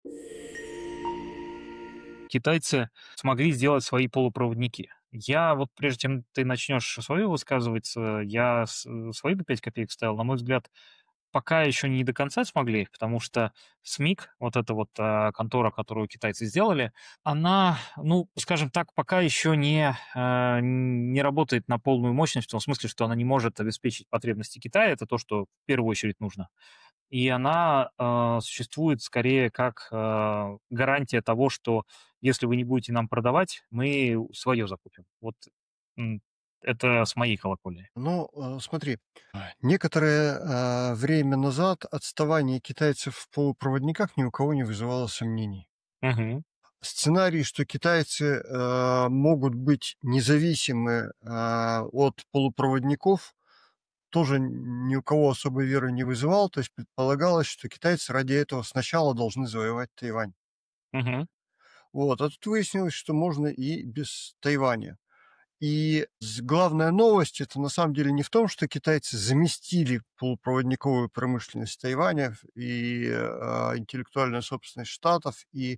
Китайцы смогли сделать свои полупроводники. Я вот, прежде чем ты начнешь свою высказываться, свои бы 5 копеек ставил. На мой взгляд, пока еще не до конца смогли, потому что СМИК, вот эта вот, контора, которую китайцы сделали, она, ну, скажем так, пока еще не работает на полную мощность, в том смысле, что она не может обеспечить потребности Китая. Это то, что в первую очередь нужно. И она, существует скорее как, гарантия того, что если вы не будете нам продавать, мы свое закупим. Вот, м, это с моей колокольни. Ну, смотри, некоторое, время назад отставание китайцев в полупроводниках ни у кого не вызывало сомнений. Мгм. Сценарий, что китайцы, могут быть независимы, от полупроводников, тоже ни у кого особой веры не вызывал. То есть предполагалось, что китайцы ради этого сначала должны завоевать Тайвань. Мгм. Вот, а тут выяснилось, что можно и без Тайваня. И главная новость — это на самом деле не в том, что китайцы заместили полупроводниковую промышленность Тайваня и, интеллектуальную собственность штатов, и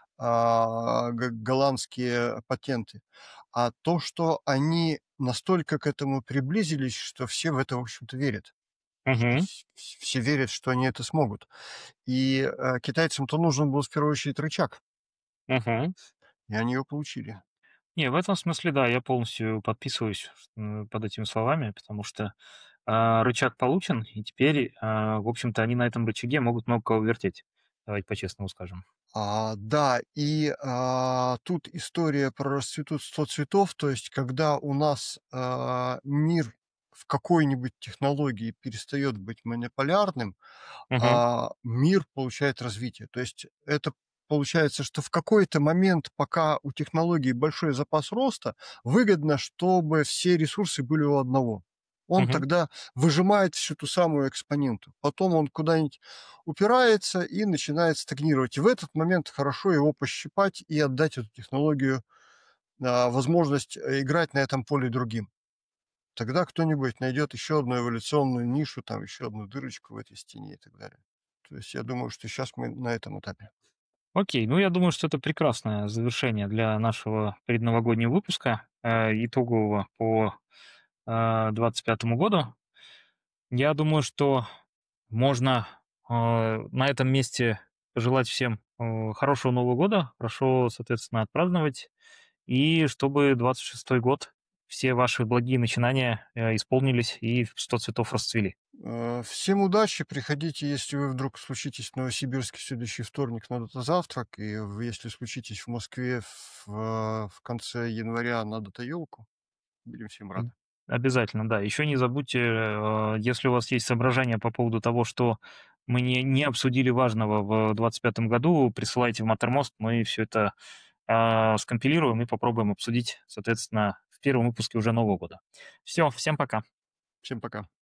голландские патенты, а то, что они настолько к этому приблизились, что все в это, в общем-то, верят. Мгм. Все верят, что они это смогут. И, китайцам-то нужен был в первую очередь рычаг, Мгм. и они его получили. Не, в этом смысле, да, я полностью подписываюсь под этими словами, потому что рычаг получен, и теперь, в общем-то, они на этом рычаге могут много кого вертеть. Давайте по-честному скажем. Да, и, тут история про расцветут 100 цветов, то есть когда у нас, мир в какой-нибудь технологии перестает быть монополярным, Мгм, мир получает развитие. То есть это получается, что в какой-то момент, пока у технологии большой запас роста, выгодно, чтобы все ресурсы были у одного. Он мгм. тогда выжимает всю ту самую экспоненту. Потом он куда-нибудь упирается и начинает стагнировать. И в этот момент хорошо его пощипать и отдать эту технологию, возможность играть на этом поле другим. Тогда кто-нибудь найдет еще одну эволюционную нишу, там еще одну дырочку в этой стене и так далее. То есть я думаю, что сейчас мы на этом этапе. Окей, ну я думаю, что это прекрасное завершение для нашего предновогоднего выпуска, итогового по 25 году. Я думаю, что можно на этом месте пожелать всем хорошего Нового года, хорошо, соответственно, отпраздновать, и чтобы 26-й год, все ваши благие начинания исполнились и 100 цветов расцвели. Всем удачи, приходите, если вы вдруг случитесь в Новосибирске в следующий вторник на дата-завтрак, и если случитесь в Москве в конце января на дата-елку, будем всем Об рады. Обязательно, да. Еще не забудьте, если у вас есть соображения по поводу того, что мы не обсудили важного в 25 году, присылайте в Mattermost, мы все это, скомпилируем и попробуем обсудить, соответственно, в первом выпуске уже Нового года. Все, всем пока. Всем пока.